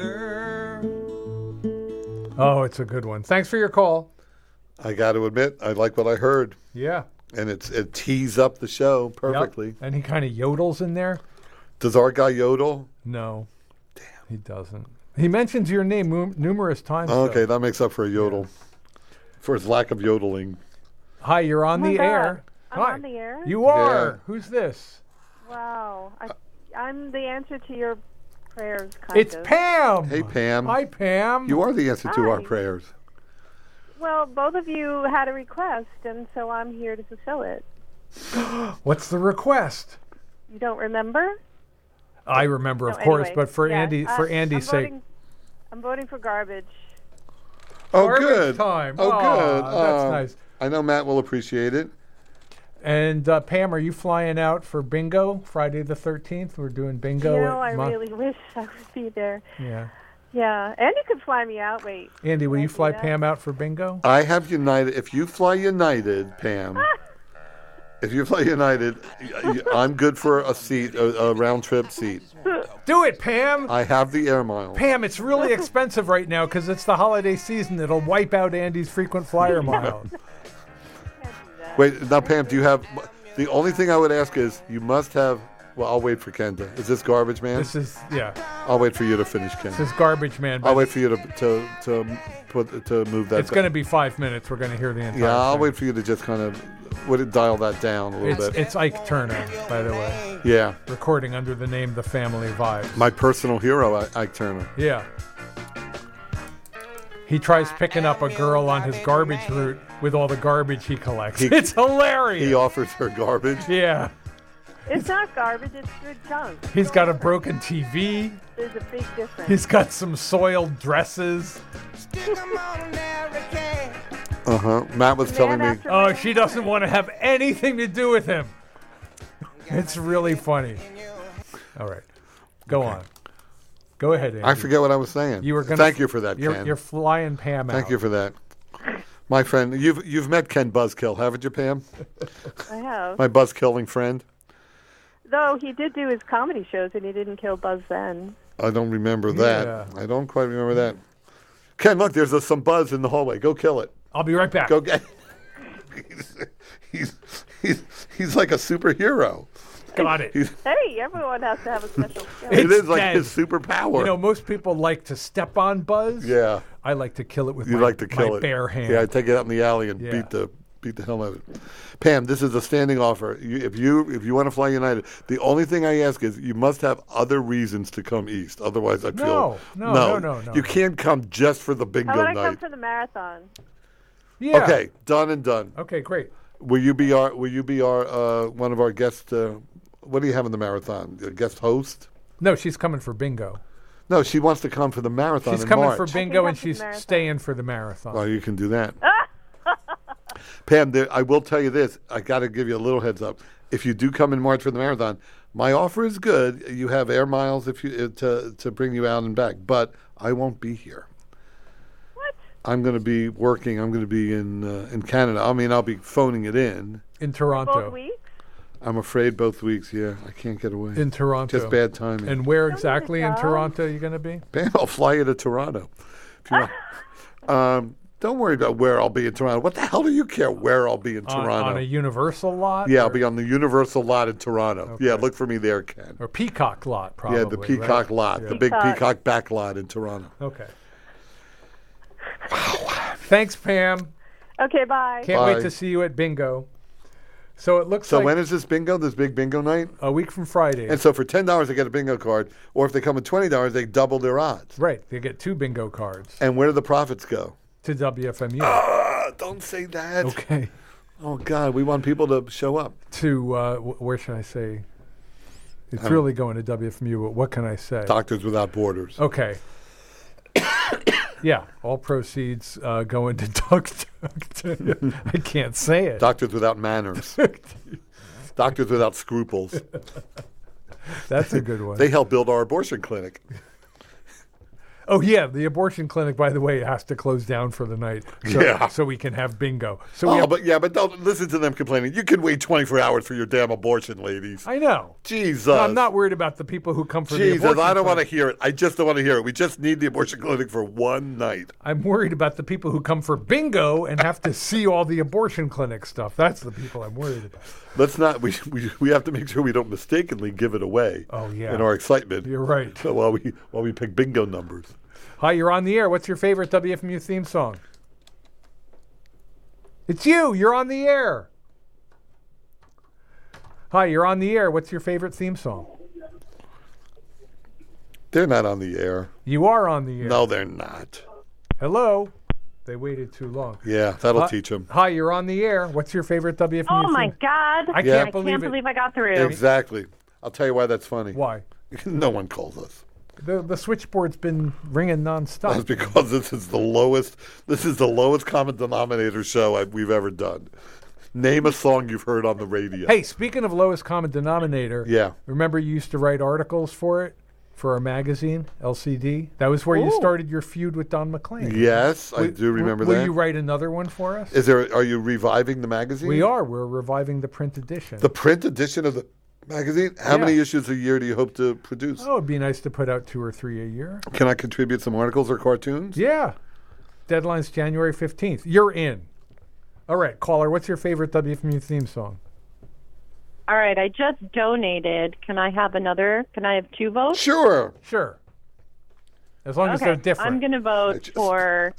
Oh, it's a good one. Thanks for your call. I got to admit, I like what I heard. Yeah. And it tees up the show perfectly. Yep. And he kind of yodels in there. Does our guy yodel? No. Damn. He doesn't. He mentions your name numerous times. Okay, that makes up for a yodel. Yeah. For his lack of yodeling. Hi, you're on the air. I'm on the air? You are. Yeah. Who's this? Wow. I'm the answer to your prayers, It's Pam. Hey, Pam. Hi, Pam. You are the answer to our prayers. Well, both of you had a request, and so I'm here to fulfill it. What's the request? You don't remember? I remember, of course, but for Andy's sake. I'm voting for garbage. Oh, garbage good. Time. Oh, good. That's nice. I know Matt will appreciate it. And Pam, are you flying out for bingo Friday the 13th? We're doing bingo. I really wish I would be there. Yeah. Yeah, Andy could fly me out. Wait. Andy, will you fly Pam out for bingo? I have United. If you fly United, Pam, if you fly United, I'm good for a seat, a round trip seat. Do it, Pam. I have the air miles. Pam, it's really expensive right now because it's the holiday season. It'll wipe out Andy's frequent flyer miles. Wait, now, Pam, do you have... The only thing I would ask is you must have... Well, I'll wait for Kenda. Is this Garbage Man? This is, yeah. I'll wait for you to finish, Kenda. This is Garbage Man. I'll wait for you to move that. It's going to be 5 minutes. We're going to hear the entire thing. I'll wait for you to just kind of dial that down a little bit. It's Ike Turner, by the way. Yeah. Recording under the name The Family Vibes. My personal hero, Ike Turner. Yeah. He tries picking up a girl on his garbage route with all the garbage he collects. It's hilarious. He offers her garbage. Yeah. It's not garbage, it's good junk. He's got a broken TV. There's a big difference. He's got some soiled dresses. Matt was telling me. Oh, she doesn't want to have anything to do with him. It's really funny. All right. Go on. Go ahead, Andy. I forget what I was saying. You were gonna Thank you for that, Ken. You're flying Pam out. Thank you for that. My friend, you've met Ken Buzzkill, haven't you, Pam? I have. My buzzkilling friend. Though he did do his comedy shows and he didn't kill Buzz then. I don't remember that. Yeah. I don't quite remember that. Ken, look, there's some buzz in the hallway. Go kill it. I'll be right back. Go get. He's like a superhero. Got it. Hey, everyone has to have a special skill. It is like his superpower. You know, most people like to step on Buzz. Yeah. I like to kill it with my bare hands. Yeah, I take it out in the alley and beat the Beat the hell out of it. Pam, this is a standing offer. If you want to fly United, the only thing I ask is you must have other reasons to come east. Otherwise, I feel no. You can't come just for the bingo How about night. I come for the marathon? Yeah. Okay, done and done. Okay, great. Will you be our one of our guest? What do you have in the marathon? A guest host? No, she's coming for bingo. No, she wants to come for the marathon. She's in coming March. for bingo, and she's staying for the marathon. Well, you can do that. Pam, I will tell you this. I got to give you a little heads up. If you do come in March for the marathon, my offer is good. You have air miles if you to bring you out and back, but I won't be here. What? I'm going to be working. I'm going to be in Canada. I mean, I'll be phoning it in Toronto. Both weeks? I'm afraid both weeks. Yeah, I can't get away. In Toronto. Just bad timing. And where exactly in Toronto are you going to be? Pam, I'll fly you to Toronto. If you want. Don't worry about where I'll be in Toronto. What the hell do you care where I'll be in Toronto? On a Universal lot? Yeah, I'll be on the Universal lot in Toronto. Okay. Yeah, look for me there, Ken. Or Peacock lot, probably. Yeah, the Peacock lot, the big Peacock back lot in Toronto. Okay. Wow. Thanks, Pam. Okay, bye. Can't wait to see you at bingo. So it looks like... So when is this bingo, this big bingo night? A week from Friday. And so for $10, they get a bingo card. Or if they come with $20, they double their odds. Right. They get 2 bingo cards. And where do the profits go? To WFMU. Don't say that. Okay. Oh, God. We want people to show up. To, where should I say? It's really going to WFMU, but what can I say? Doctors Without Borders. Okay. Yeah. All proceeds going to I can't say it. Doctors Without Manners. Doctors Without Scruples. That's a good one. They help build our abortion clinic. Oh, yeah. The abortion clinic, by the way, has to close down for the night so we can have bingo. So but don't listen to them complaining. You can wait 24 hours for your damn abortion, ladies. I know. Jesus. No, I'm not worried about the people who come for the abortion Jesus, I don't want to clinic. hear it. I just don't want to hear it. We just need the abortion clinic for one night. I'm worried about the people who come for bingo and have to see all the abortion clinic stuff. That's the people I'm worried about. Let's not. We have to make sure we don't mistakenly give it away. Oh, yeah. In our excitement. You're right. So while we pick bingo numbers. Hi, you're on the air. What's your favorite WFMU theme song? It's you. You're on the air. Hi, you're on the air. What's your favorite theme song? They're not on the air. You are on the air. No, they're not. Hello. They waited too long. Yeah, that'll teach them. Hi, you're on the air. What's your favorite WFMU Oh, theme? my God. I can't believe I got through. Exactly. I'll tell you why that's funny. Why? No one calls us. The switchboard's been ringing nonstop. That's because this is the lowest common denominator show we've ever done. Name a song you've heard on the radio. Hey, speaking of lowest common denominator, yeah. Remember you used to write articles for it, for our magazine, LCD? That was where you started your feud with Don McLean. Yes, I do remember that. Will you write another one for us? Are you reviving the magazine? We are. We're reviving the print edition. The print edition of the magazine? How many issues a year do you hope to produce? Oh, it'd be nice to put out 2 or 3 a year. Can I contribute some articles or cartoons? Yeah. Deadline's January 15th. You're in. All right, caller, what's your favorite WFMU theme song? All right, I just donated. Can I have 2 votes? Sure. Sure. As long as they're different. I'm going to vote for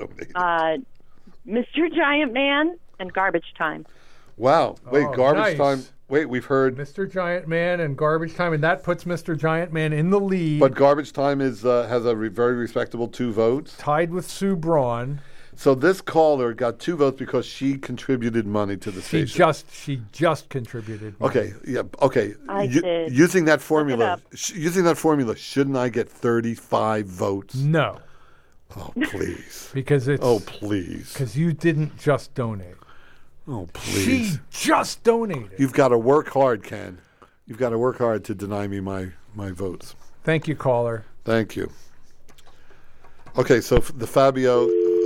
Mr. Giant Man and Garbage Time. Wow. Wait, nice. Garbage Time. Wait, we've heard Mr. Giant Man and Garbage Time, and that puts Mr. Giant Man in the lead. But Garbage Time has a very respectable 2 votes. Tied with Sue Braun. So this caller got 2 votes because she contributed money to the station. She just contributed money. Okay, yeah, okay. I did. Using that formula, shouldn't I get 35 votes? No. Oh, please. Because it's... Oh, please. Because you didn't just donate. Oh, please. She just donated. You've got to work hard, Ken. You've got to work hard to deny me my votes. Thank you, caller. Thank you. Okay, so the Fabio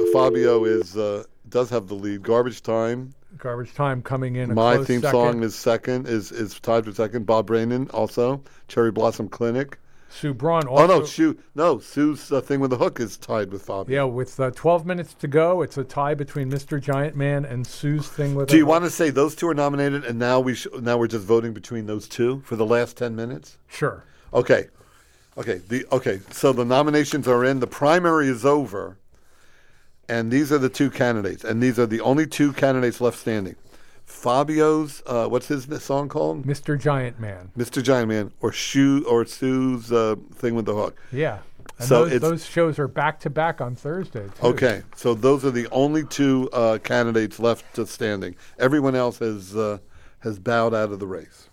does have the lead. Garbage Time coming in. My theme song is second. Is tied for second. Bob Brainin also. Cherry Blossom Clinic. Sue Braun also. Sue's thing with the hook is tied with Fabio. Yeah, with 12 minutes to go, it's a tie between Mr. Giant Man and Sue's thing with. Do you want to say those 2 are nominated, and now we're just voting between those 2 for the last 10 minutes? Sure. Okay. So the nominations are in. The primary is over. And these are the two candidates. And these are the only two candidates left standing. Fabio's, what's his song called? Mr. Giant Man. Mr. Giant Man, or Sue's Thing with the Hook. Yeah. And So those shows are back-to-back on Thursday, too. Okay, so those are the only two candidates left standing. Everyone else has bowed out of the race.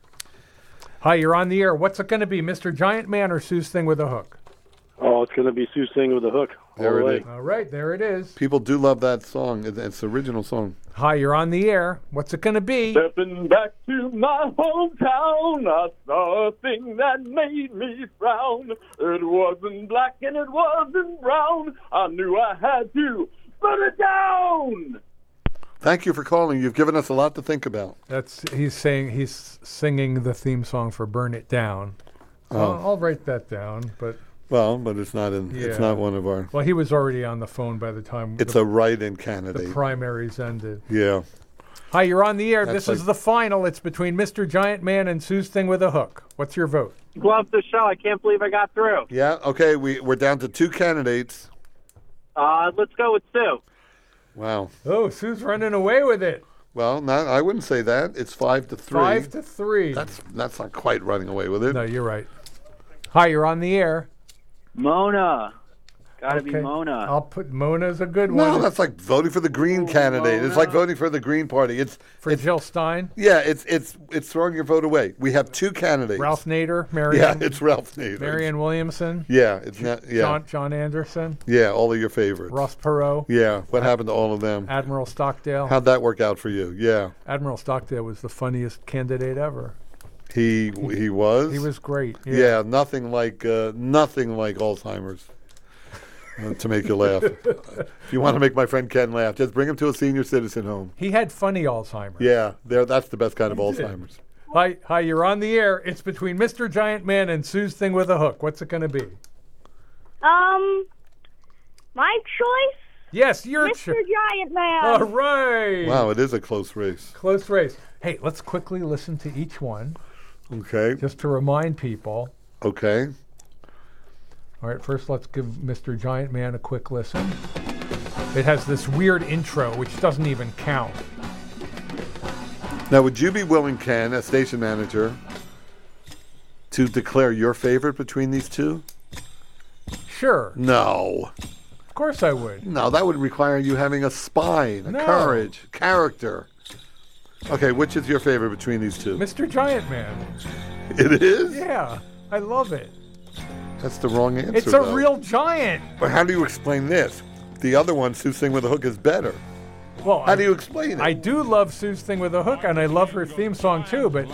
Hi, you're on the air. What's it going to be, Mr. Giant Man or Sue's Thing with a Hook? Oh, it's going to be Sue's Thing with a Hook. There it is. All right, there it is. People do love that song. It's the original song. Hi, you're on the air. What's it going to be? Stepping back to my hometown, I saw a thing that made me frown. It wasn't black and it wasn't brown. I knew I had to put it down. Thank you for calling. You've given us a lot to think about. He's singing the theme song for Burn It Down. Oh. I'll write that down, but it's not in. Yeah. It's not one of our. Well, he was already on the phone by the time It's a write-in candidate. the primaries ended. Yeah. Hi, you're on the air. That's This is the final. It's between Mr. Giant Man and Sue's Thing with a Hook. What's your vote? Love the show. I can't believe I got through. Yeah. Okay. We're down to two candidates. Let's go with Sue. Wow. Oh, Sue's running away with it. Well, I wouldn't say that. It's 5-3. 5-3. That's not quite running away with it. No, you're right. Hi, you're on the air. Mona. Gotta be Okay. Mona. I'll put Mona's a good No, one. that's like voting for the Green candidate. It's like voting for the Green Party. It's Jill Stein. Yeah, it's throwing your vote away. We have two candidates. Ralph Nader, Marianne. Yeah, it's Ralph Nader. Marianne Williamson. Yeah, it's not. Yeah, John Anderson. Yeah, all of your favorites. Ross Perot. Yeah, what happened to all of them? Admiral Stockdale. How'd that work out for you? Yeah, Admiral Stockdale was the funniest candidate ever. he was. He was great. Yeah, nothing like Alzheimer's. To make you laugh. If you want to make my friend Ken laugh, just bring him to a senior citizen home. He had funny Alzheimer's. Yeah, that's the best kind of Alzheimer's. Hi, you're on the air. It's between Mr. Giant Man and Sue's Thing with a Hook. What's it going to be? My choice? Yes, your Mr. Giant Man. All right. Wow, it is a close race. Close race. Hey, let's quickly listen to each one. Okay. Just to remind people. Okay. All right, first let's give Mr. Giant Man a quick listen. It has this weird intro, which doesn't even count. Now, would you be willing, Ken, as station manager, to declare your favorite between these two? Sure. No. Of course I would. No, that would require you having a spine, courage, character. Okay, which is your favorite between these two? Mr. Giant Man. It is? Yeah, I love it. That's the wrong answer, It's a though. real giant. But how do you explain this? The other one, Sue's Thing with a Hook, is better. Well, how do you explain it? I do love Sue's Thing with a Hook, and I love her theme song too. But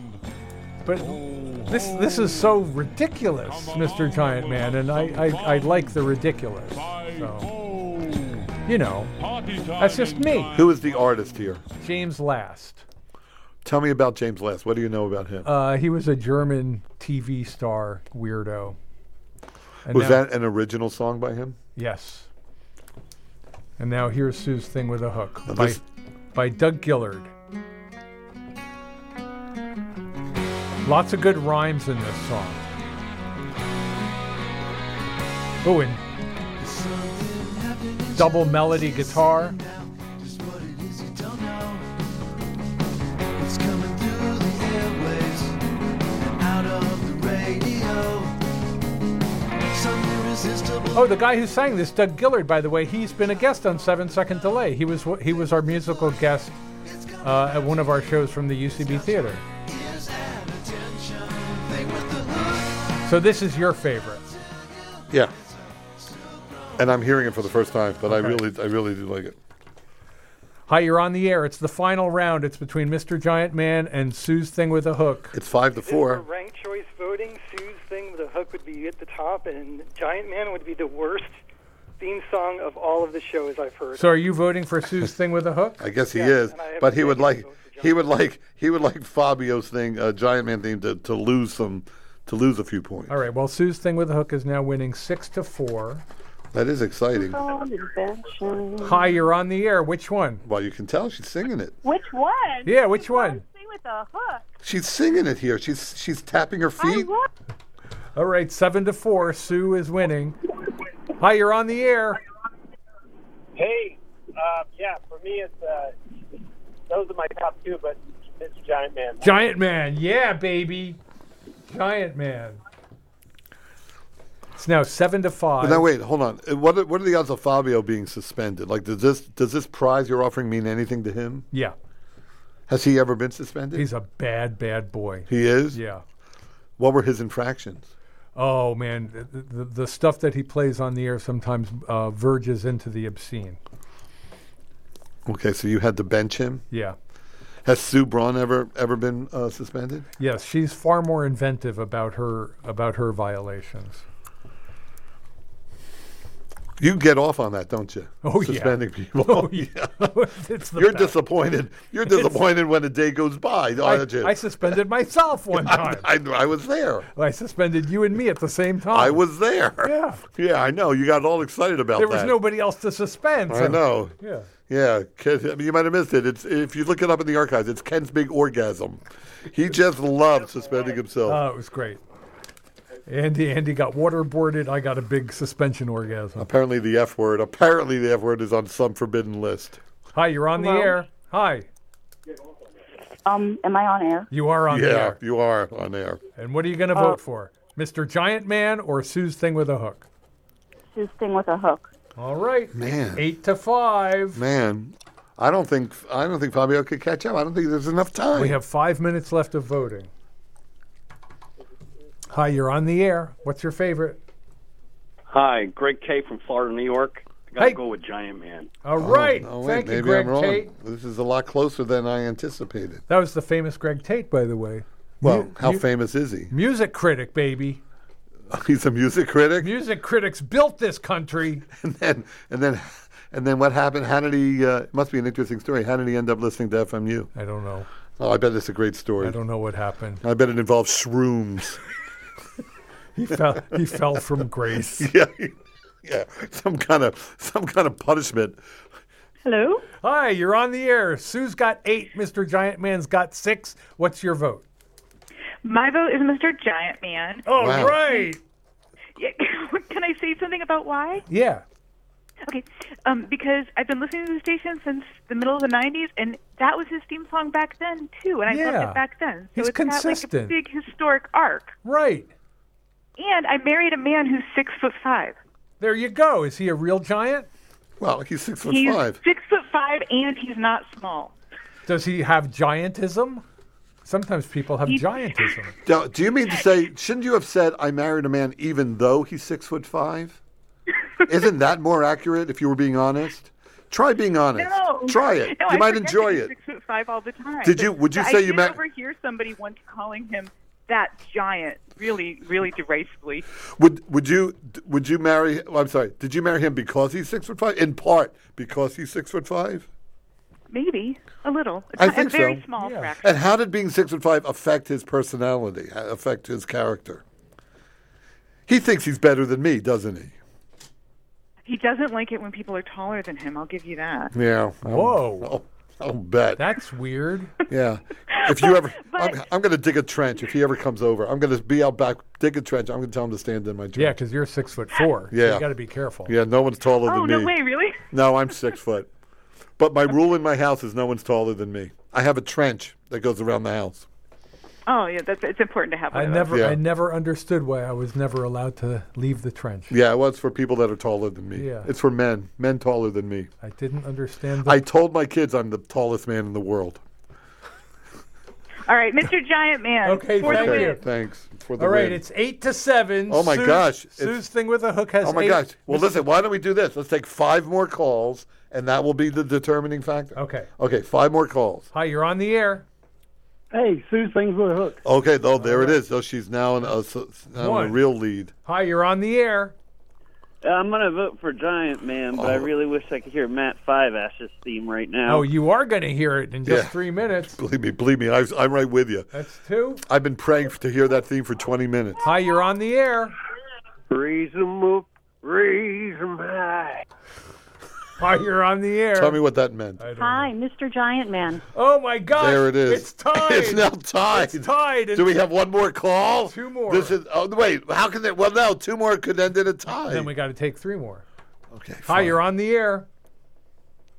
this is so ridiculous, Mr. Giant Man, and I like the ridiculous. So, you know, that's just me. Who is the artist here? James Last. Tell me about James Last. What do you know about him? He was a German TV star weirdo. And Was now- that an original song by him? Yes. And now here's Sue's Thing with a Hook Now by Doug Gillard. Lots of good rhymes in this song. Oh, and double melody guitar. It's coming through the airwaves and out of the radio. Some irresistible. Oh, the guy who sang this, Doug Gillard, by the way, he's been a guest on 7 Second Delay. He was our musical guest at one of our shows from the UCB Theater. So this is your favorite. Yeah. And I'm hearing it for the first time, but I really do like it. Hi, you're on the air. It's the final round. It's between Mr. Giant Man and Sue's Thing with a Hook. It's 5-4. For ranked choice voting, Sue's Thing with a Hook would be at the top, and Giant Man would be the worst theme song of all of the shows I've heard. So are you voting for Sue's Thing with a Hook? I guess he is, but he would like Fabio's thing, Giant Man theme, to lose a few points. All right. Well, Sue's Thing with a Hook is now winning 6-4. That is exciting. Hi, you're on the air. Which one? Well, you can tell she's singing it. Which one? Yeah, which one? Sing with a hook. She's singing it here. She's tapping her feet. All right, 7-4. Sue is winning. Hi, you're on the air. Hey, yeah, for me, it's those are my top two, but Mr. Giant Man. Giant Man, yeah, baby. Giant Man. It's now 7-5. But now wait, hold on. What are the odds of Fabio being suspended? Like, does this prize you're offering mean anything to him? Yeah. Has he ever been suspended? He's a bad, bad boy. He is? Yeah. What were his infractions? Oh, man. The stuff that he plays on the air sometimes verges into the obscene. Okay, so you had to bench him? Yeah. Has Sue Braun ever been suspended? Yes, she's far more inventive about her violations. You get off on that, don't you? Oh, Suspending yeah. people. Oh, yeah. It's the You're best. disappointed. You're disappointed when a day goes by, aren't you? I suspended myself one time. I was there. I suspended you and me at the same time. I was there. Yeah. Yeah, I know. You got all excited about There that. was nobody else to suspend. I know. Yeah. Yeah, you might have missed it. It's if you look it up in the archives, it's Ken's big orgasm. He just loved suspending himself. Oh, it was great. Andy got waterboarded. I got a big suspension orgasm. Apparently the F word is on some forbidden list. Hi, you're on Hello? the air. Hi. Am I on air? You are on the air. Yeah, you are on air. And what are you going to vote for? Mr. Giant Man or Sue's Thing with a Hook? Sue's Thing with a Hook. All right. Man. 8-5. Man, I don't think Fabio could catch up. I don't think there's enough time. We have 5 minutes left of voting. Hi, you're on the air. What's your favorite? Hi, Greg K. from Florida, New York. I got to go with Giant Man. All right. Oh, wait, Thank you, maybe Greg I'm wrong. Tate. This is a lot closer than I anticipated. That was the famous Greg Tate, by the way. Well, how famous is he? Music critic, baby. He's a music critic. Music critics built this country. And then what happened? How did he? It must be an interesting story. How did he end up listening to FMU? I don't know. Oh, I bet it's a great story. I don't know what happened. I bet it involves shrooms. He fell from grace. Yeah, some kind of punishment. Hello? Hi, you're on the air. Sue's got 8. Mr. Giant Man's got 6. What's your vote? My vote is Mr. Giant Man. Oh, wow. Right. Yeah, can I say something about why? Yeah. Okay, because I've been listening to the station since the middle of the 90s, and that was his theme song back then, too, and I loved it back then. So He's it's got like a consistent. big historic arc. Right. And I married a man who's 6'5". There you go. Is he a real giant? Well, he's 6'5". He's 6'5", and he's not small. Does he have giantism? Sometimes people have giantism. Do you mean to say, shouldn't you have said, I married a man even though he's 6'5"? Isn't that more accurate if you were being honest? Try being honest. No. Try it. No, You I might forget enjoy that it. he's 6'5" all the time. Would you I say you did met? overhear somebody once calling him that giant, really, really derisively. Would you marry? I'm sorry. Did you marry him because he's 6'5"? In part because he's 6'5". Maybe a little. I think a very so. small fraction. And how did being 6'5" affect his personality? Affect his character? He thinks he's better than me, doesn't he? He doesn't like it when people are taller than him. I'll give you that. Yeah. Whoa. I'll bet. That's weird. Yeah. If you ever, I'm going to dig a trench. If he ever comes over, I'm going to be out back, dig a trench. I'm going to tell him to stand in my trench. Yeah, because you're 6'4". Yeah. So you got to be careful. Yeah, no one's taller than me. Oh, no way, really? No, I'm 6 foot. But my rule in my house is no one's taller than me. I have a trench that goes around the house. Oh, yeah, it's important to have one of those. I never understood why I was never allowed to leave the trench. Yeah, well, it's for people that are taller than me. Yeah. It's for men taller than me. I didn't understand I told my kids I'm the tallest man in the world. All right, Mr. Giant Man. Okay, for the thank win. you. Thanks. For the All right, win. it's 8-7. Oh, my gosh. Sue's Thing with a Hook has Oh, my 8. gosh. Well, listen, why don't we do this? Let's take 5 more calls, and that will be the determining factor. Okay. Okay, 5 more calls. Hi, you're on the air. Hey, Sue's Things with a Hook. Okay, though, there it is. So she's now in a real lead. Hi, you're on the air. I'm going to vote for Giant Man, but I really wish I could hear Matt 5 Ash's theme right now. Oh, you are going to hear it in just 3 minutes. Believe me, I'm right with you. That's 2. I've been praying to hear that theme for 20 minutes. Hi, you're on the air. Raise 'em up, raise 'em high. Hi, you're on the air. Tell me what that meant. Hi, Mr. Giant Man. Oh, my gosh. There it is. It's tied. It's now tied. It's tied. Do we have one more call? 2 more. This is. Oh, wait. How can they? Well, no. 2 more could end in a tie. Then we got to take 3 more. Okay. Hi, you're on the air.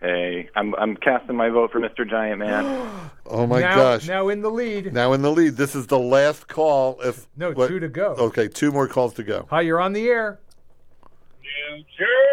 Hey, I'm casting my vote for Mr. Giant Man. Oh my gosh! Now in the lead. Now in the lead. This is the last call. Two to go. Okay, 2 more calls to go. Hi, you're on the air. New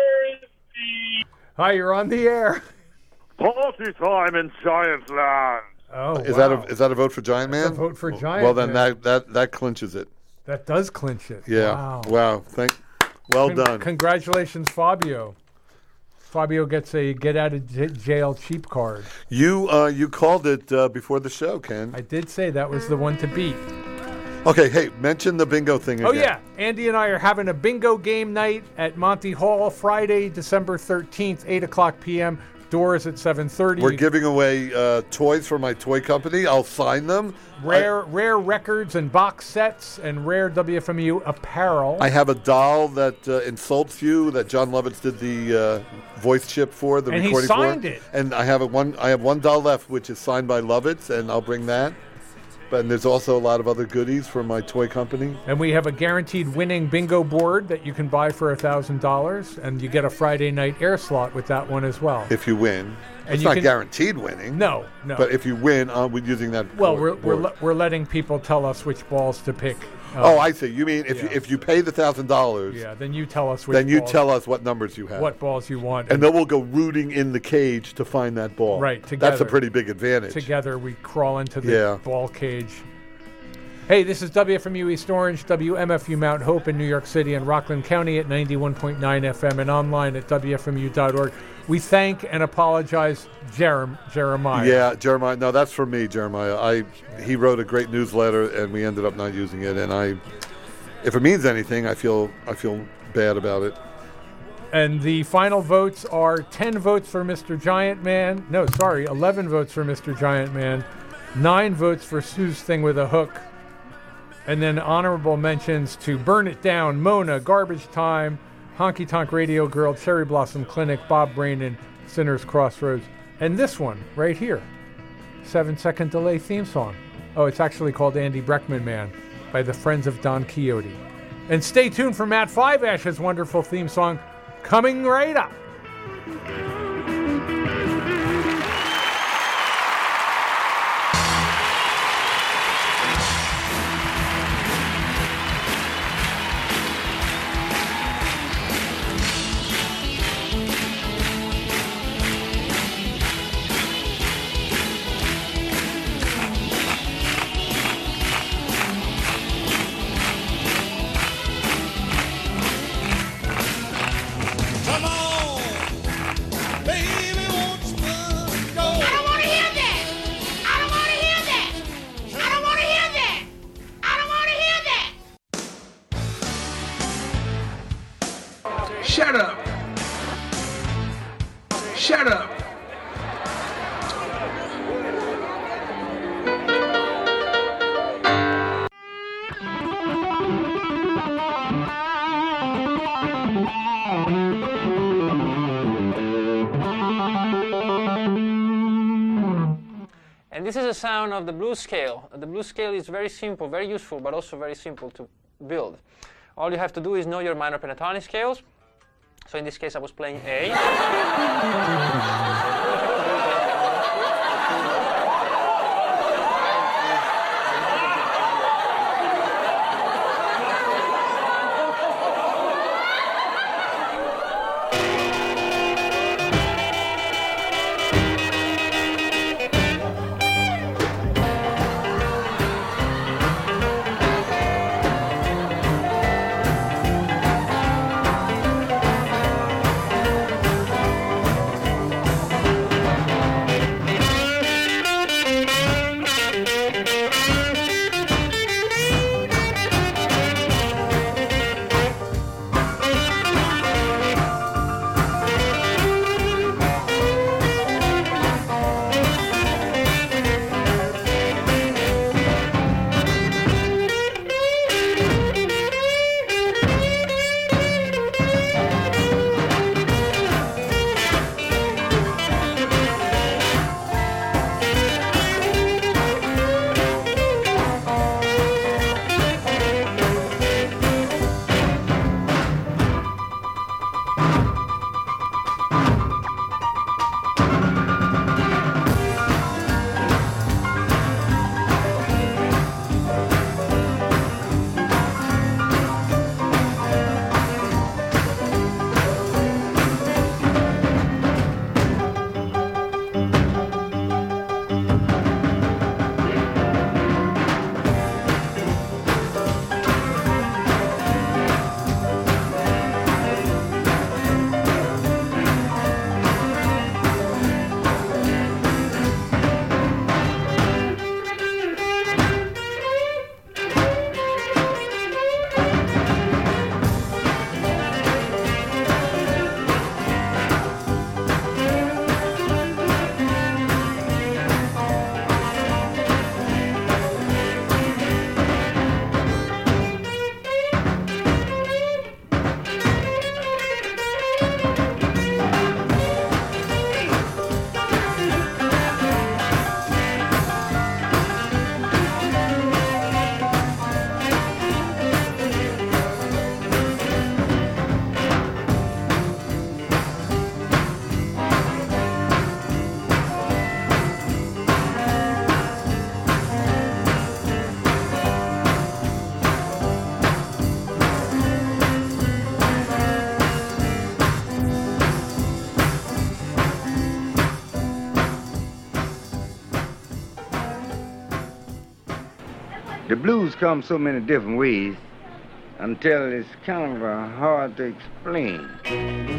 Jersey. Hi, you're on the air. Party time in Giant Land. Oh, Is wow. that a vote for Giant Man? That's a vote for Giant Well, then Man. that clinches it. That does clinch it. Yeah. Wow. Well done. Congratulations, Fabio. Fabio gets a get out of jail cheap card. You called it before the show, Ken. I did say that was the one to beat. Okay, hey, mention the bingo thing again. Oh, yeah. Andy and I are having a bingo game night at Monty Hall Friday, December 13th, 8 o'clock p.m. Doors at 7:30. We're giving away toys from my toy company. I'll sign them. Rare records and box sets and rare WFMU apparel. I have a doll that insults you that John Lovitz did the voice chip for, the And he recording signed for. it. And I have one doll left, which is signed by Lovitz, and I'll bring that. But there's also a lot of other goodies from my toy company. And we have a guaranteed winning bingo board that you can buy for $1,000, and you get a Friday night air slot with that one as well. If you win. And It's you not can- guaranteed winning. No. But if you win, we're using that Well, board. we're letting people tell us which balls to pick. I see. You mean if you pay the $1,000, Yeah, then you tell us which then you balls, tell us what numbers you have. what balls you want. And then we'll go rooting in the cage to find that ball. Right, That's together. a pretty big advantage. Together we crawl into the Yeah. ball cage. Hey, this is WFMU East Orange, WMFU Mount Hope in New York City and Rockland County at 91.9 FM and online at WFMU.org. We thank and apologize Jeremiah. Yeah, Jeremiah. No, that's for me, Jeremiah. He wrote a great newsletter, and we ended up not using it. And if it means anything, I feel bad about it. And the final votes are 10 votes for Mr. Giant Man. No, sorry, 11 votes for Mr. Giant Man, 9 votes for Sue's Thing with a Hook. And then honorable mentions to Burn It Down, Mona, Garbage Time, Honky Tonk Radio Girl, Cherry Blossom Clinic, Bob Brainan, Sinners Crossroads, and this one right here, 7-second delay theme song. Oh, it's actually called Andy Breckman Man by the Friends of Don Quixote. And stay tuned for Matt Fiveash's wonderful theme song coming right up. Come on, baby, won't you go? I don't want to hear that. I don't want to hear that. I don't want to hear that. I don't want to hear that. Shut up. Shut up. And this is the sound of the blues scale. The blues scale is very simple, very useful, but also very simple to build. All you have to do is know your minor pentatonic scales. So in this case, I was playing A. blues come so many different ways until it's kind of hard to explain.